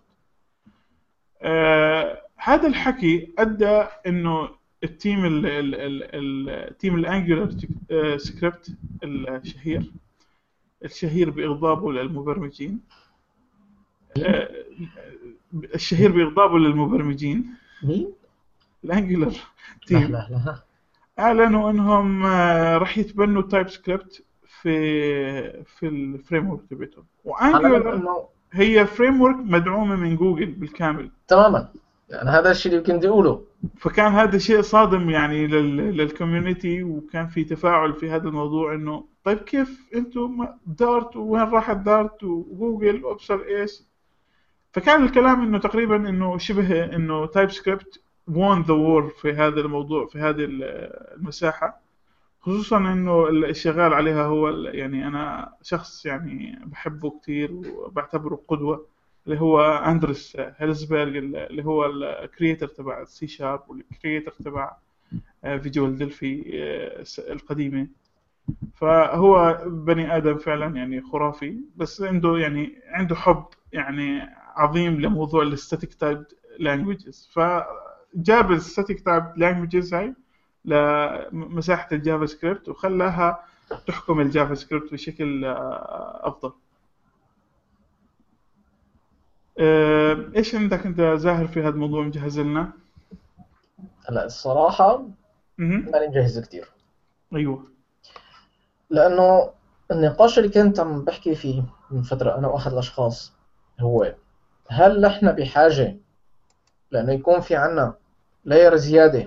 آه هذا الحكي أدى إنه التيم ال ال ال التيم الأنجولار سكريبت الشهير الشهير بإغضابه للمبرمجين، مين؟ آه الشهير بإغضابه للمبرمجين مين؟ الأنجولار لا تيم لا لا. اعلنوا انهم آه، راح يتبنوا تايب سكريبت في في الفريم ورك تبعتهم. على من وانجولار انه هي فريم ورك مدعومه من جوجل بالكامل. تماما، يعني هذا الشيء اللي يمكن بدي اقوله. فكان هذا شيء صادم يعني لل للكوميونتي، وكان في تفاعل في هذا الموضوع انه طيب كيف انتم دارت وين راحت دارت وجوجل وابصر ايش. فكان الكلام انه تقريبا انه شبه انه تايب سكريبت won the war في هذا الموضوع في هذه المساحه، خصوصا انه الشغال عليها هو ال- يعني انا شخص يعني بحبه كتير وبعتبره قدوة، اللي هو اندرس هيلزبرغ اللي هو الكرييتر تبع السي شارب والكرييتر تبع فيجوال دلفي القديمة. فهو بني ادم فعلا يعني خرافي، بس عنده يعني عنده حب يعني عظيم لموضوع الستاتيك تايب لانجويجز، فجاب الستاتيك تايب لانجويجز هاي لمساحة الجافا سكريبت وخلاها تحكم الجافا سكريبت بشكل آه، أفضل. آه، إيش عندك أنت زاهر في هذا الموضوع مجهز لنا؟ هلا الصراحة مهم. ماني مجهز كتير، أيوه. لأنه النقاش اللي كنت عم بحكي فيه من فترة أنا وأحد الأشخاص هو هل نحن بحاجة لأنه يكون في عنا لاير زيادة،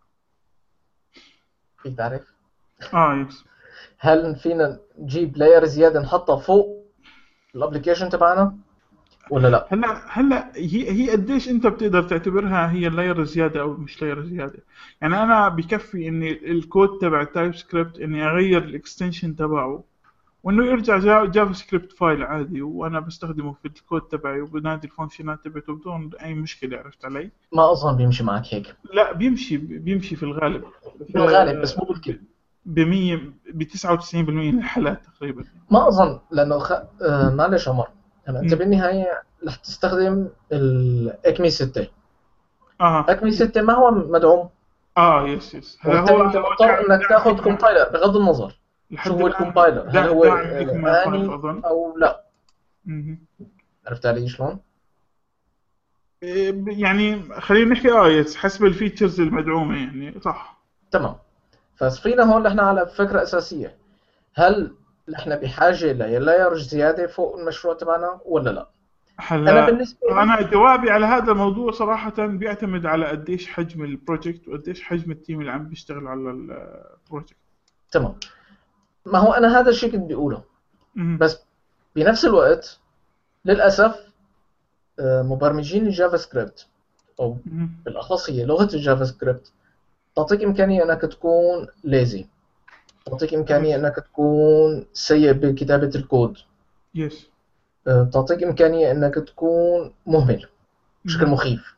فيك تعرف؟ آه يس. هل فينا نجيب لاير زيادة نحطها فوق الابلكيشن تبعنا ولا لا؟ هلا هلا هي هي قديش أنت بتقدر تعتبرها هي لاير زيادة أو مش لاير زيادة؟ يعني أنا بكفي إني الكود تبع التايب سكريبت إني أغير الإكستنشن تبعه وانه يرجع جا- جافا سكريبت فايل عادي وانا بستخدمه في الكود تبعي وبنادي الفانكشنات تبعته بدون اي مشكله. عرفت علي؟ ما اظن بيمشي معك هيك. لا بيمشي بيمشي في الغالب. بالغالب بس مو بالكل. ب مية ب تسعة وتسعين بالمية من الحالات تقريبا. ما اظن لانه خ... آه معلش عمر، هلا انت مم. بالنهايه رح تستخدم الاكمي ستة. اه اكمي ستة ما هو مدعوم، اه يس يس هلا هو وبالتالي انت هو مضطر داعم انك داعم تاخذ ميك ماي. كومبايلر بغض النظر شو لحد هو الان الكومبايلر، هل دا- هو داعم ميك آه، ماي خمسة اني اظن. او لا. مهم. عرفت علي شلون؟ إيه، ب- يعني خلينا نحكي اه يس حسب الفيتشرز المدعومه يعني صح. تمام. فصفينا هون نحن على فكره اساسيه، هل نحن بحاجه للايرز زياده فوق المشروع تبعنا ولا لا؟ انا هلا بالنسبه لي انا جوابي على هذا الموضوع صراحه بيعتمد على قديش حجم البروجكت وقديش حجم التيم اللي عم بيشتغل على البروجكت. تمام. ما هو انا هذا الشيء كنت بقوله، مهم. بس بنفس الوقت للاسف آه، مبرمجين الجافا سكريبت، او مهم. بالاخص هي لغه الجافا سكريبت، تعطيك امكانيه انك تكون ليزي، تعطيك امكانيه يس انك تكون سيء بكتابه الكود، يس. آه، تعطيك امكانيه انك تكون مهمل بشكل مهم. مخيف،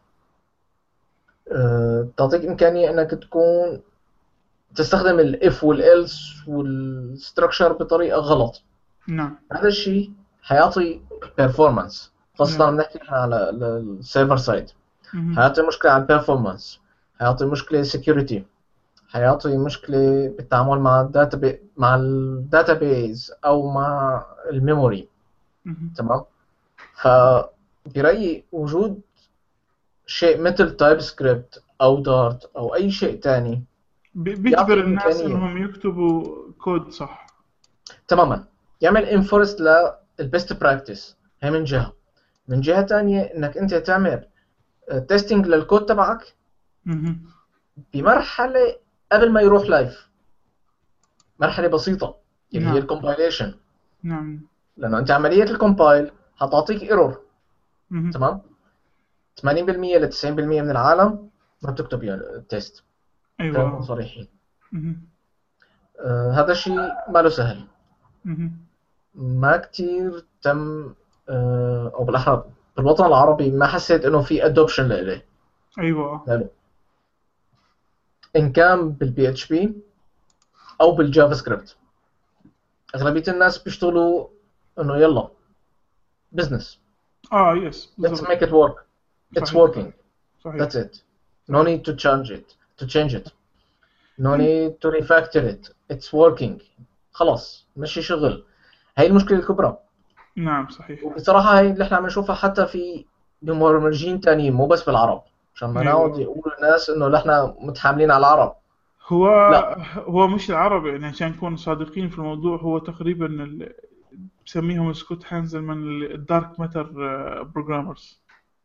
آه، تعطيك امكانيه انك تكون تستخدم الاف والالس والستركشر بطريقه غلط. نعم هذا الشيء حيعطي performance، خاصة نعم. لما نحكي على السيرفر سايد، مهم. حيعطي مشكلة على البرفورمانس، حيعطي مشكلة سكيورتي، حيعطي مشكلة بالتعامل مع الداتا مع الداتابيز أو مع الميموري. مهم. تمام. فبرأيي وجود شيء مثل تايب سكريبت أو دارت أو أي شيء تاني بي- بيعطي بيجبر الناس إمكانية انهم يكتبوا كود صح. تماما، يعمل انفورس للبيست براكتس. هي من جهة، من جهة تانية إنك أنت تعمل تيستينج للكود تبعك مهم. بمرحلة قبل ما يروح لايف، مرحلة بسيطة اللي هي نعم الكومبايليشن، نعم. لأنه أنت عملية الكومبايل حتعطيك ايرور. مهم. تمام. ثمانين بالمية ل تسعين بالمية من العالم ما بتكتب يعني التيست، خلينا نكون ايوه. صريحين. مهم. آه هذا الشيء ما له سهل، مهم. ما كتير تم، آه أو بالأحرى بالوطن العربي ما حسيت إنه في ادوبشن لإله. ايوه. لا، إن كان بالبي اتش بي أو بالجافا سكريبت، أغلبية الناس بيشتغلوا إنه يلا بزنس. اه يس Let's بالضبط. make it work. It's صحيح working. صحيح That's it. No صحيح. need to change it. To change it. No إيه. need to refactor it. It's working. خلاص مشي شغل. هاي المشكلة الكبرى. نعم صحيح. وبصراحة هاي اللي احنا عم نشوفها حتى في بمبرمجين تانيين مو بس بالعرب، عشان ما نقعد ايوه. يقولوا الناس انه نحن متحاملين على العرب. هو لا. هو مش العربي يعني عشان نكون صادقين في الموضوع. هو تقريبا ال- بسميهم سكوت هانزلمان الدارك ماتر بروجرامرز.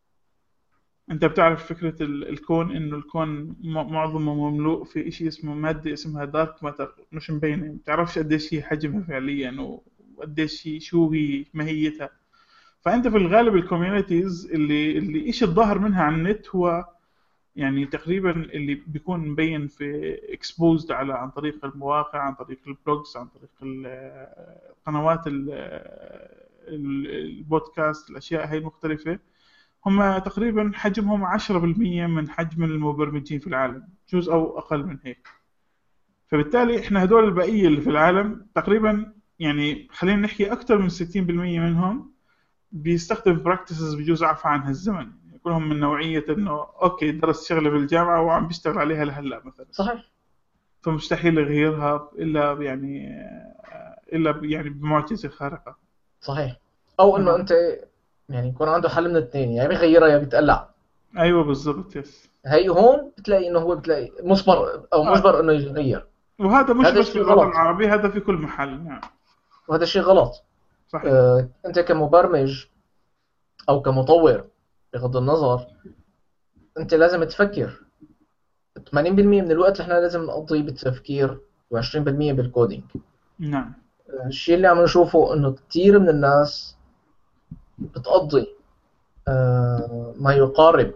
انت بتعرف فكرة ال- الكون انه الكون م- معظمه مملوء في اشي اسمه مادة اسمها دارك ماتر مش مبينة. ما بتعرفش قديش هي حجمها فعليا وقديش هي شو هي ماهيتها. فانت في الغالب الكوميونيتيز اللي اللي ايش الظاهر منها على النت هو يعني تقريبا اللي بيكون مبين في اكسبوزد على عن طريق المواقع عن طريق البلوجز عن طريق ال- قنوات ال- ال- البودكاست الاشياء هاي المختلفة. هم تقريبا حجمهم عشرة بالمية من حجم المبرمجين في العالم جزء او اقل من هيك. فبالتالي احنا هدول البقية اللي في العالم تقريبا يعني خلينا نحكي اكثر من ستين بالمية منهم بيستخدم براكتسز بجوز عفى عنها الزمن. كلهم من نوعية انه اوكي درس شغلة بالجامعة وعم بيشتغل عليها لهلا مثلا. صحيح. فمستحيل يغيرها الا يعني الا يعني بمعجزة خارقة. صحيح. او انه نعم انت يعني يكون عنده حل من الاثنين، يا بيغيرها يا بيتقلع. ايوه بالضبط يس. هي هون بتلاقي انه هو بتلاقي مجبر او آه. مجبر انه يغير. وهذا مش هذا بس في الشيء الوطن غلط، العربي هذا في كل محل. نعم وهذا الشيء غلط. صحيح. آه، انت كمبرمج او كمطور بغض النظر، انت لازم تفكر. ثمانين بالمية من الوقت اللي احنا لازم نقضيه بالتفكير و20% بالكودينج. نعم آه، الشيء اللي عم نشوفه انه كثير من الناس بتقضي آه، ما يقارب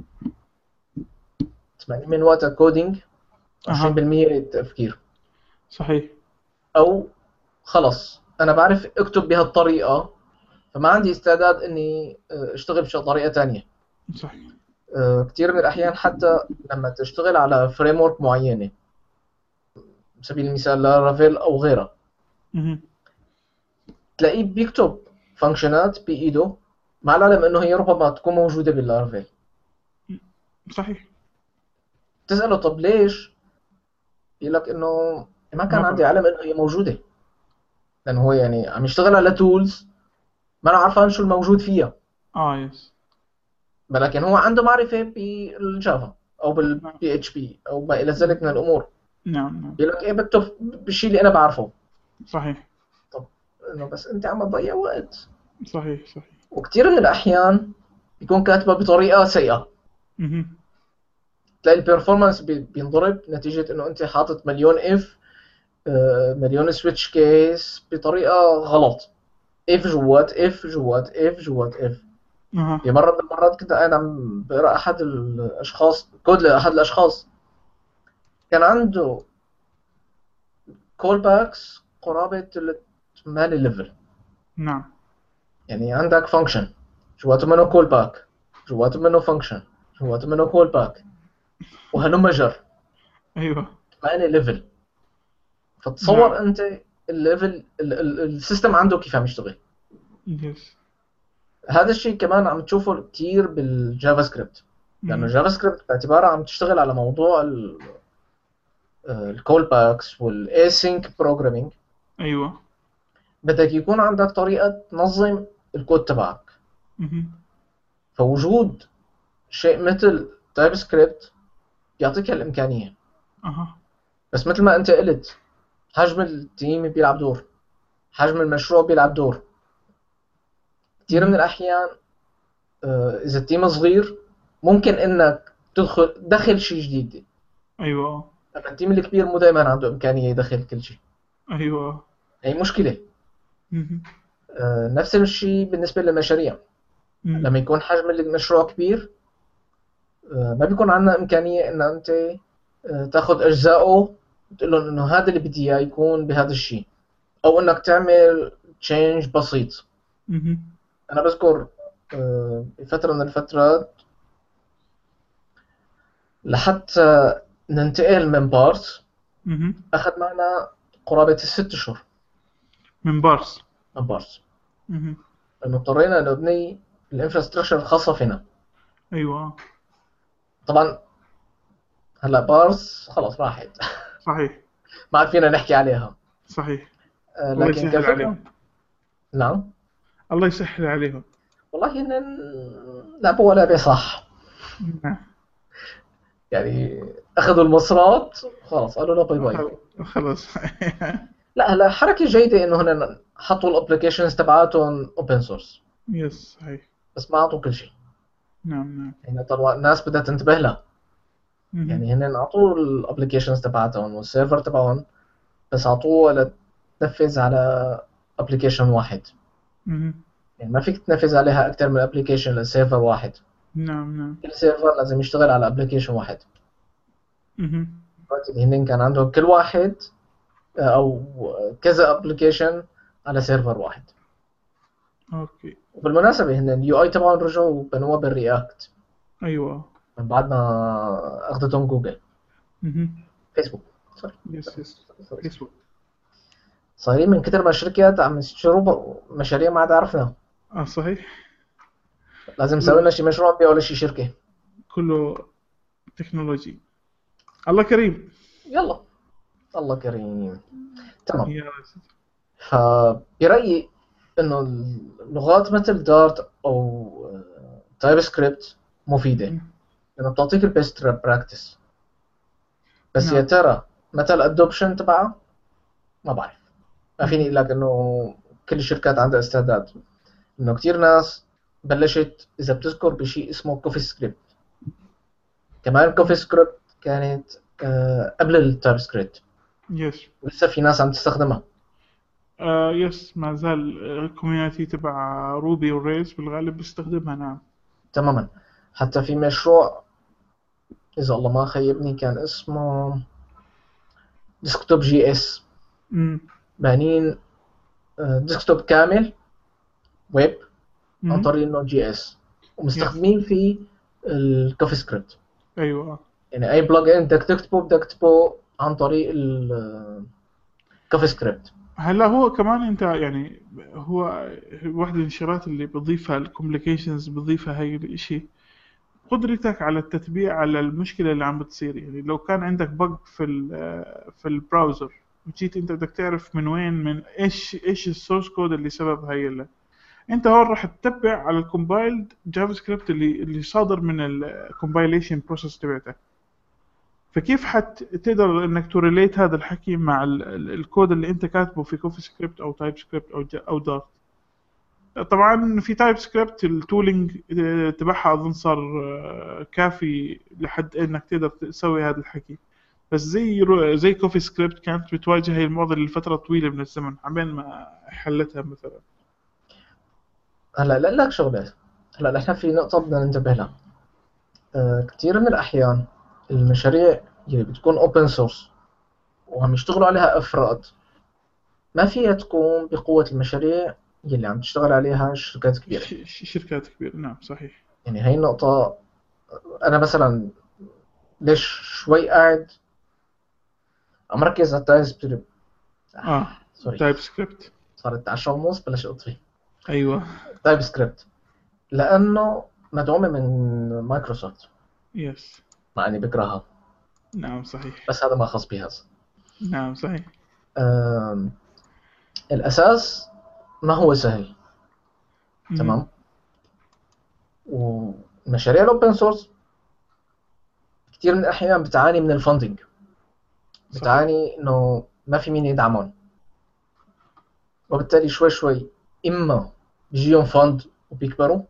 ثمانين من وقتها كودينج، اها عشرين بالمية تفكير، صحيح. او خلص انا بعرف اكتب بهالطريقه، فما عندي استعداد اني آه، اشتغل بطريقه تانية. صحيح. آه، كتير من الاحيان حتى لما تشتغل على فريم ورك معينه، على سبيل المثال لارافيل او غيرها، مهم. تلاقيه بيكتب فانكشنات بايده، مع العلم انه هي ربما تكون موجوده باللارافيل. صحيح. تساله طب ليش؟ يقول لك انه ما ما كان عندي بعرف. علم انه هي موجوده، لانه هو يعني عم يشتغل على تولز ما انا عارفان شو الموجود فيها. اه يس. ولكن هو عنده معرفه بالجافا او نعم. بالبي اتش بي او ما الى ذلك من الامور. نعم نعم. يقول لك ايه بكتب بالشيء اللي انا بعرفه. صحيح. طب انه بس انت عم تضيع وقت. صحيح. صحيح. وكثير من الاحيان بيكون كاتبه بطريقه سيئه، مهم. تلاقي البرفورمانس بينضرب نتيجه انه انت حاطط مليون اف، مليون سويتش كيس بطريقه غلط. اف جوات اف جوات اف جوات اف. اها. في مره من المرات كنت قاعد عم بقرا احد الاشخاص كود لاحد الاشخاص، كان عنده كول باكس قرابه ثمانية ليفل. نعم. يعني عندك فانكشن جواته منه كول باك، جواته منه فانكشن، جواته منه كول باك، وهلم جر. ايوه. ثمانية ليفل. نعم. فتصور انت الليفل السيستم عنده كيف عم يشتغل. يس. هذا الشيء كمان عم تشوفه كثير بالجافا سكريبت، لانه مهم. الجافا سكريبت باعتبارها عم تشتغل على موضوع الكول باكس والاسync بروجرامينج، ايوه. بدك يكون عندك طريقه تنظم الكود تبعك. مهم. فوجود شيء مثل تايب سكريبت بيعطيك هالامكانيه. اها. بس مثل ما انت قلت، حجم التيم بيلعب دور، حجم المشروع بيلعب دور. كثير من مهم. الاحيان آه، اذا التيم صغير ممكن انك تدخل دخل شيء جديد. ايوه. لما التيم الكبير مو دائما عنده امكانيه يدخل كل شيء. ايوه. هي مشكله. مهم. آه، نفس الشيء بالنسبه للمشاريع. مهم. لما يكون حجم المشروع كبير، آه، ما بيكون عندنا امكانيه ان انت آه، تاخذ اجزائه وتقول لهم انه هذا اللي بدي اياه يكون بهذا الشيء، او انك تعمل تشينج بسيط. مهم. انا بذكر آه، بفتره من الفترات لحتى ننتقل من بارت مهم. اخذ معنا قرابه الست اشهر من بارس. من بارت، مهم. لانه اضطرينا نبني الانفراستراكشر الخاصه فينا. ايوه. طبعا هلا بارس خلص راحت. صحيح. ما عاد فينا نحكي عليها. صحيح. آه، الله لكن يسهل كفكره، عليهم. نعم. الله يسهل عليهم. والله هن لعبوا لعبه صح. نعم. يعني اخذوا المصرات خلاص قالوا لا باي باي. خل- خلص. لا هلا حركه جيده انه هن حطوا الابلكيشنز تبعاتهم اوبن سورس، يس. صحيح. بس ما اعطوا كل شيء. نعم نعم. يعني طبعا الناس بدها تنتبه لها. مهم. يعني هن اعطوا الابلكيشنز تبعاتهم والسيرفر تبعهم، بس اعطوه لتنفذ على ابلكيشن واحد. مهم. يعني ما فيك تنفذ عليها اكثر من ابلكيشن لسيرفر واحد. نعم نعم. كل سيرفر لازم يشتغل على ابلكيشن واحد. مهم. دلوقتي هن كان عندهم كل واحد آه، او كذا ابلكيشن على سيرفر واحد. اوكي. وبالمناسبة هن اليو اي تبعهم رجعوا بنوها بالرياكت ايوه. من بعد ما اخذتهم جوجل. مهم. فيسبوك سوري. يس يس. سوري. فيسبوك. صايرين من كتر ما الشركات عم يشتروا مشاريع ما عاد عرفنا. اه صحيح. لازم نسوي كله لنا شي مشروع نبيعه لشي شركة. كله تكنولوجي. الله كريم. يلا الله كريم. تمام. يا فبرأيي انه اللغات مثل دارت او تايب سكريبت مفيدة، لانه بتعطيك البيست براكتس. بس يا نعم. ترى متى الادوبشن تبعها ما بعرف. ما فيني اقول لك انه كل الشركات عندها استعداد. انه كتير ناس بلشت، اذا بتذكر بشيء اسمه كوفي سكريبت. كمان كوفي سكريبت كانت آه، قبل التايب سكريبت، يس. ولسه في ناس عم تستخدمها. آه يس، ما زال الكوميونتي تبع روبي والريز بالغالب بيستخدمها. نعم. تماما. حتى في مشروع اذا الله ما خيبني كان اسمه ديسكتوب جي اس، امم. بانين ديسكتوب كامل ويب عن مم. طريق النود جي اس، يس ومستخدمين فيه الكوفي سكريبت. ايوه يعني اي بلوج ان بدك تكتبه بدك تكتبه عن طريق الكوفي سكريبت. هلا هو كمان انت يعني هو واحدة من الشغلات اللي بضيفها الكومبليكيشنز بضيفها هاي الاشي قدرتك على التتبيع على المشكلة اللي عم بتصير. يعني لو كان عندك بق في ال في البراوزر وجيت انت بدك تعرف من وين من ايش ايش السورس كود اللي سبب هاي اللي. انت هون راح تتبع على الكومبايلد جافا سكريبت اللي اللي صادر من الكومبايليشن بروسيس تبعتك. فكيف حتقدر انك توريليت هذا الحكي مع ال- ال- الكود اللي انت كاتبه في كوفي سكريبت او تايب سكريبت او جا- او دارت. طبعا في تايب سكريبت التولينج تبعها اظن صار آه، كافي لحد انك تقدر تسوي هذا الحكي. بس زي رو- زي كوفي سكريبت كانت بتواجه هي المعضله لفتره طويله من الزمن عبين ما حلتها مثلا. هلا لا لك شغلات. هلا نحن في نقطة بدنا ننتبه لها. آه، كثير من الأحيان المشاريع اللي بتكون open source وعم يشتغلوا عليها أفراد ما فيها تكون بقوة المشاريع اللي عم تشتغل عليها شركات كبيرة. ش- ش- شركات كبيره نعم صحيح. يعني هاي النقطة. أنا مثلا ليش شوي قاعد عم ركز على التايب سكريبت. آه، اه سوري، تايب سكريبت. صارت عشرة ونص بلش أطفي. ايوه تايب سكريبت لأنه مدعومة من مايكروسوفت، يس مع إني بكرهها، نعم صحيح. بس هذا ما خص بهذا. نعم صحيح. آم، الأساس ما هو سهل. مم. تمام. ومشاريع الأوبن سورس كثير من الأحيان بتعاني من الفندنج، صحيح. بتعاني إنه ما في مين يدعمهم، وبالتالي شوي شوي إما بيجيهم فند وبيكبروا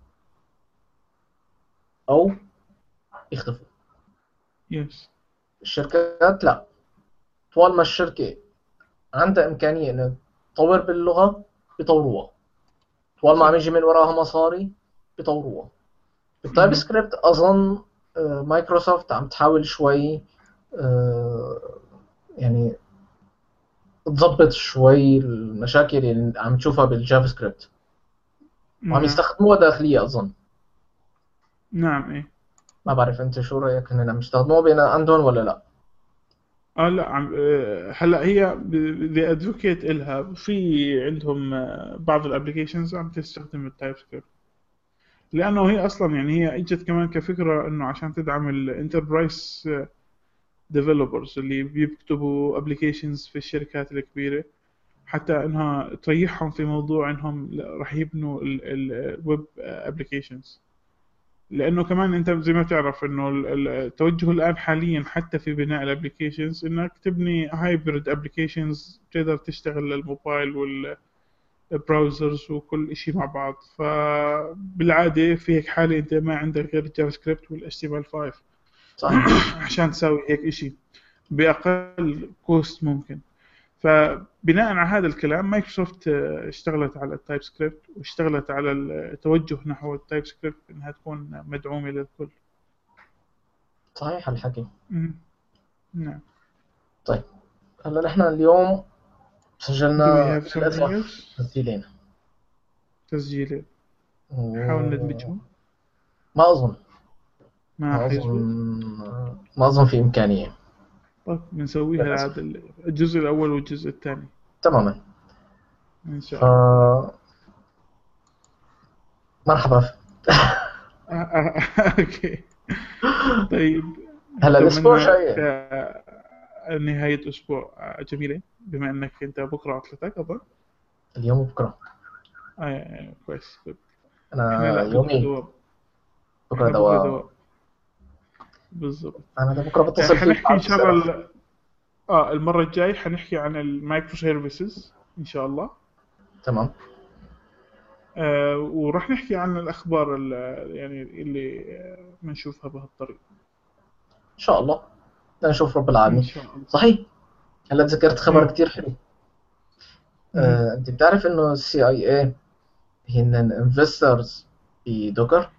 أو يختفوا. يس الشركات لا، طوال ما الشركة عندها إمكانية إنها تطور باللغة بيطوروها، طوال ما عم صح. يجي من وراها مصاري بيطوروها. بالتايب مهم. سكريبت أظن آه، مايكروسوفت عم تحاول شوي آه، يعني تظبط شوي المشاكل اللي عم تشوفها بالجافا سكريبت، وعم نعم يستخدموها داخلية أظن. نعم ايه. ما بعرف أنت شو رأيك، هن عم يستخدموها بين عندهم ولا لا؟ اه لا عم آه، هلا هي ذي ادفوكيت الها في عندهم آه، بعض الابلكيشنز عم تستخدم التايب سكريبت. لانه هي اصلا يعني هي اجت كمان كفكره انه عشان تدعم الانتربرايز ديفلوبرز اللي بيكتبوا ابلكيشنز في الشركات الكبيره. حتى انها تريحهم في موضوع انهم راح يبنوا الويب ابلكيشنز. لانه كمان انت زي ما بتعرف انه ال- ال- التوجه الان حاليا حتى في بناء الابلكيشنز انك تبني هايبرد ابلكيشنز تقدر تشتغل للموبايل والبراوزرز وكل شيء مع بعض. فبالعاده في هيك حاله انت ما عندك غير الجافا سكريبت والاتش تي ام ال خمسة صحيح. عشان تسوي هيك شيء باقل كوست ممكن. فبناء على هذا الكلام مايكروسوفت آه، اشتغلت على التايب سكريبت واشتغلت على التوجه نحو التايب سكريبت انها تكون مدعومه للكل. صحيح الحكي. مم. نعم. طيب، هلا نحن اليوم Do we سجلنا have something للأسف else؟ تسجيلين، تسجيل. نحاول وما ندمجهم. أظن ما ما حيزبط. أظن ما أظن في إمكانية. طيب بنسويها للأسف. العاد الجزء الأول والجزء الثاني تماما. إن شاء الله. فمرحبا. آه آه أوكي. طيب هلا الأسبوع نتمنى لك جاي. آه، نهاية أسبوع آه، جميلة بما أنك أنت بكرة عطلتك أظن. اليوم وبكرة. آه آه، كويس طيب. إحنا أنا لا بكرة يومين. دوام. بكرة إحنا بكرة دوام. دوام بالضبط. أنا ده بكرة آه، بتصل فيك حنحكي إن بعد شاء الله السبب. ال- آه المرة الجاي حنحكي عن المايكرو سيرفيسز إن شاء الله. تمام. آه وراح نحكي عن الأخبار ال- يعني اللي آه، بنشوفها بهالطريق. إن شاء الله. بدنا نشوف رب إن العالمين. شاء الله. صحيح. هلا تذكرت يا خبر رب. كتير حلو. مهم. أه، أنت بتعرف إنه السي آي إيه هن انفسترز في دوكر؟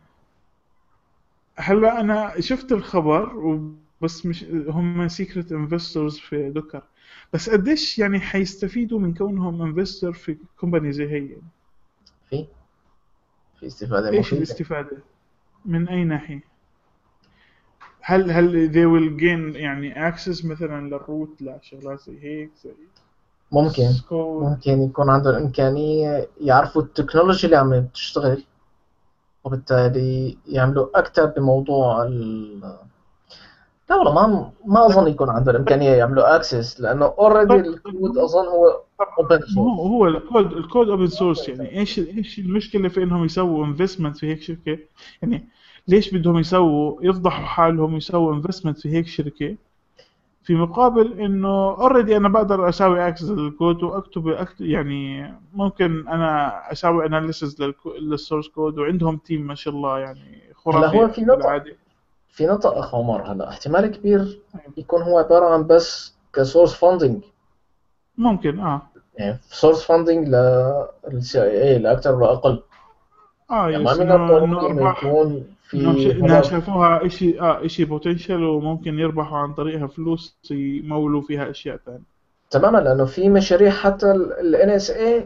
هلا أنا شفت الخبر وبس مش هم سيكريت انفستورز في دوكر. بس قديش يعني حيستفيدوا من كونهم انفستر في كومباني زي هي؟ في في استفادة ايش مفيدة. الاستفادة؟ من اي ناحية؟ هل هل they will gain يعني access مثلا للروت لشغلات زي هيك زي ممكن كود؟ ممكن يكون عندهم إمكانية يعرفوا التكنولوجيا اللي عم تشتغل، وبالتالي يعملوا أكتر بموضوع ال لا والله ما ما أظن يكون عندهم إمكانية يعملوا أكسس، لأنه أوريدي طب الكود أظن هو أوبن ما هو سورس. هو الكود الكود اوبن سورس، يعني ايش ايش المشكله في انهم يسووا انفستمنت في هيك شركه؟ يعني ليش بدهم يسووا يفضحوا حالهم يسووا انفستمنت في هيك شركه في مقابل انه اوريدي انا بقدر اسوي اكسس للكود واكتب أكتب يعني ممكن انا اسوي اناليسز للسورس كود، وعندهم تيم ما شاء الله يعني هلا هو خرافي في نقطة بالعاده. في نقطة أخ عمر، هلا احتمال كبير أيوة. يكون هو عبارة عن بس كسورس فاندنج، ممكن اه يعني سورس فاندنج للسي اي اي لا أكثر ولا أقل. اه يعني ما يس من انه انه الضروري إنه ارباح، يكون انهم ش... في انها هدف. شافوها اشي اه اشي بوتنشل وممكن يربحوا عن طريقها فلوس يمولوا فيها اشياء ثانيه. تماما، لأنه في مشاريع حتى ال إن إس إيه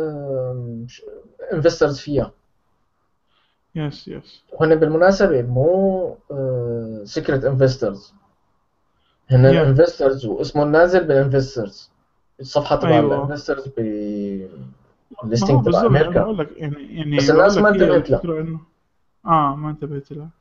انفسترز فيها. يس يس. وهن بالمناسبة مو سيكريت انفسترز، هن يا انفسترز واسمه نازل بالانفسترز، الصفحة تبع ايوه. الانفسترز ما هو بالليستنج تبع بالضبط انا أمريكا. بقول لك يعني بس يعني بقول الناس ما لك هي انتبهت له. الفكره انه اه ما انتبهت لها.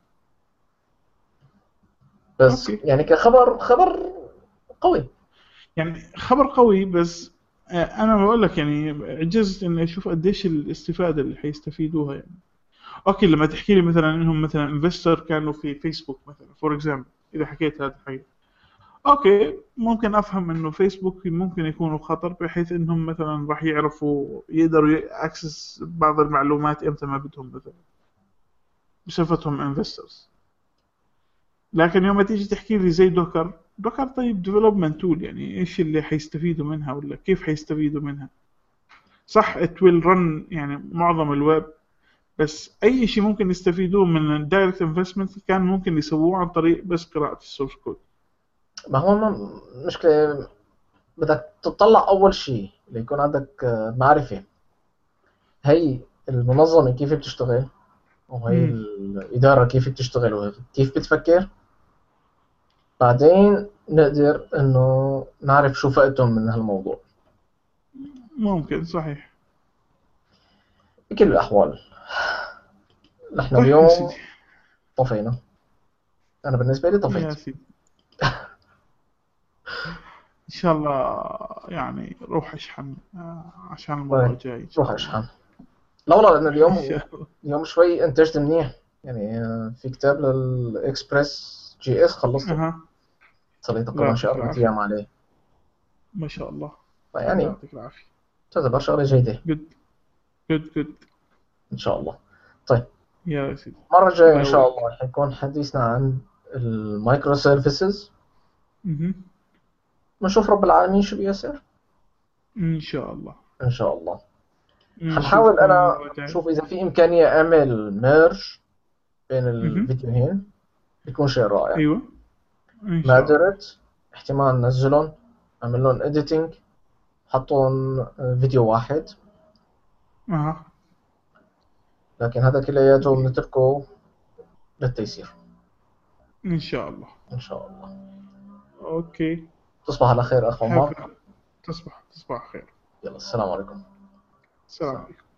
بس اوكي. يعني كخبر خبر قوي. يعني خبر قوي بس آه انا بقول لك يعني عجزت اني اشوف قديش الاستفاده اللي حيستفيدوها يعني. اوكي لما تحكي لي مثلا انهم مثلا انفستر كانوا في فيسبوك مثلا فور اكزامبل، اذا حكيت هذا الحكي اوكي ممكن افهم انه فيسبوك ممكن يكونوا خطر بحيث انهم مثلا راح يعرفوا يقدروا اكسس بعض المعلومات امتى ما بدهم مثلا بصفتهم انفسترز. لكن يوم ما تيجي تحكي لي زي دوكر، دوكر طيب ديفلوبمنت تول، يعني ايش اللي حيستفيدوا منها ولا كيف حيستفيدوا منها؟ صح it will run يعني معظم الويب، بس اي شيء ممكن يستفيدوه من الدايركت انفستمنت كان ممكن يسووه عن طريق بس قراءة السورس كود. ما هو ما مشكلة، بدك تطلع أول شيء ليكون عندك آه، معرفة هي المنظمة كيف بتشتغل، وهي امم الإدارة كيف بتشتغل وكيف بتفكر. بعدين نقدر إنه نعرف شو فائدتهم من هالموضوع. ممكن صحيح. بكل الأحوال نحن طيب يا سيدي. اليوم طفينا. أنا بالنسبة لي يا طفيت. سيدي ان شاء الله يعني روح اشحن آه، عشان المرة طيب الجاي ان روح شاء الله. اشحن. لا والله لأن ان اليوم شاء الله. اليوم شوي انتجت منيح. يعني آه، في كتاب للإكسبرس جي إس خلصته، اها. صار لي الله تقريبا شي يعطيك أربع العافية. أيام عليه. ما شاء الله. الله فيعني يعطيك العافية. تعتبر شغلة جيدة جود جود جود. إن شاء الله. طيب يا سيدي. المرة الجاية الله إن شاء يقويك. الله حيكون حديثنا عن المايكرو سيرفيسز، مهم. ونشوف رب العالمين شو بيصير. ان شاء الله. إن شاء الله. حنحاول نشوفكم أنا المرة الجاية. أشوف إذا في إمكانية أعمل ميرج بين مهم. الفيديوهين، بيكون شيء رائع. ايوه ان ما شاء الله. قدرت احتمال ننزلهم، أعمل لهم إديتينج، حطهم فيديو واحد. اها. لكن هذا كلياته بنتركه للتيسير. ان شاء الله. إن شاء الله. اوكي. تصبح على خير أخ have عمر. a- تصبح تصبح خير. يلا السلام عليكم. السلام عليكم.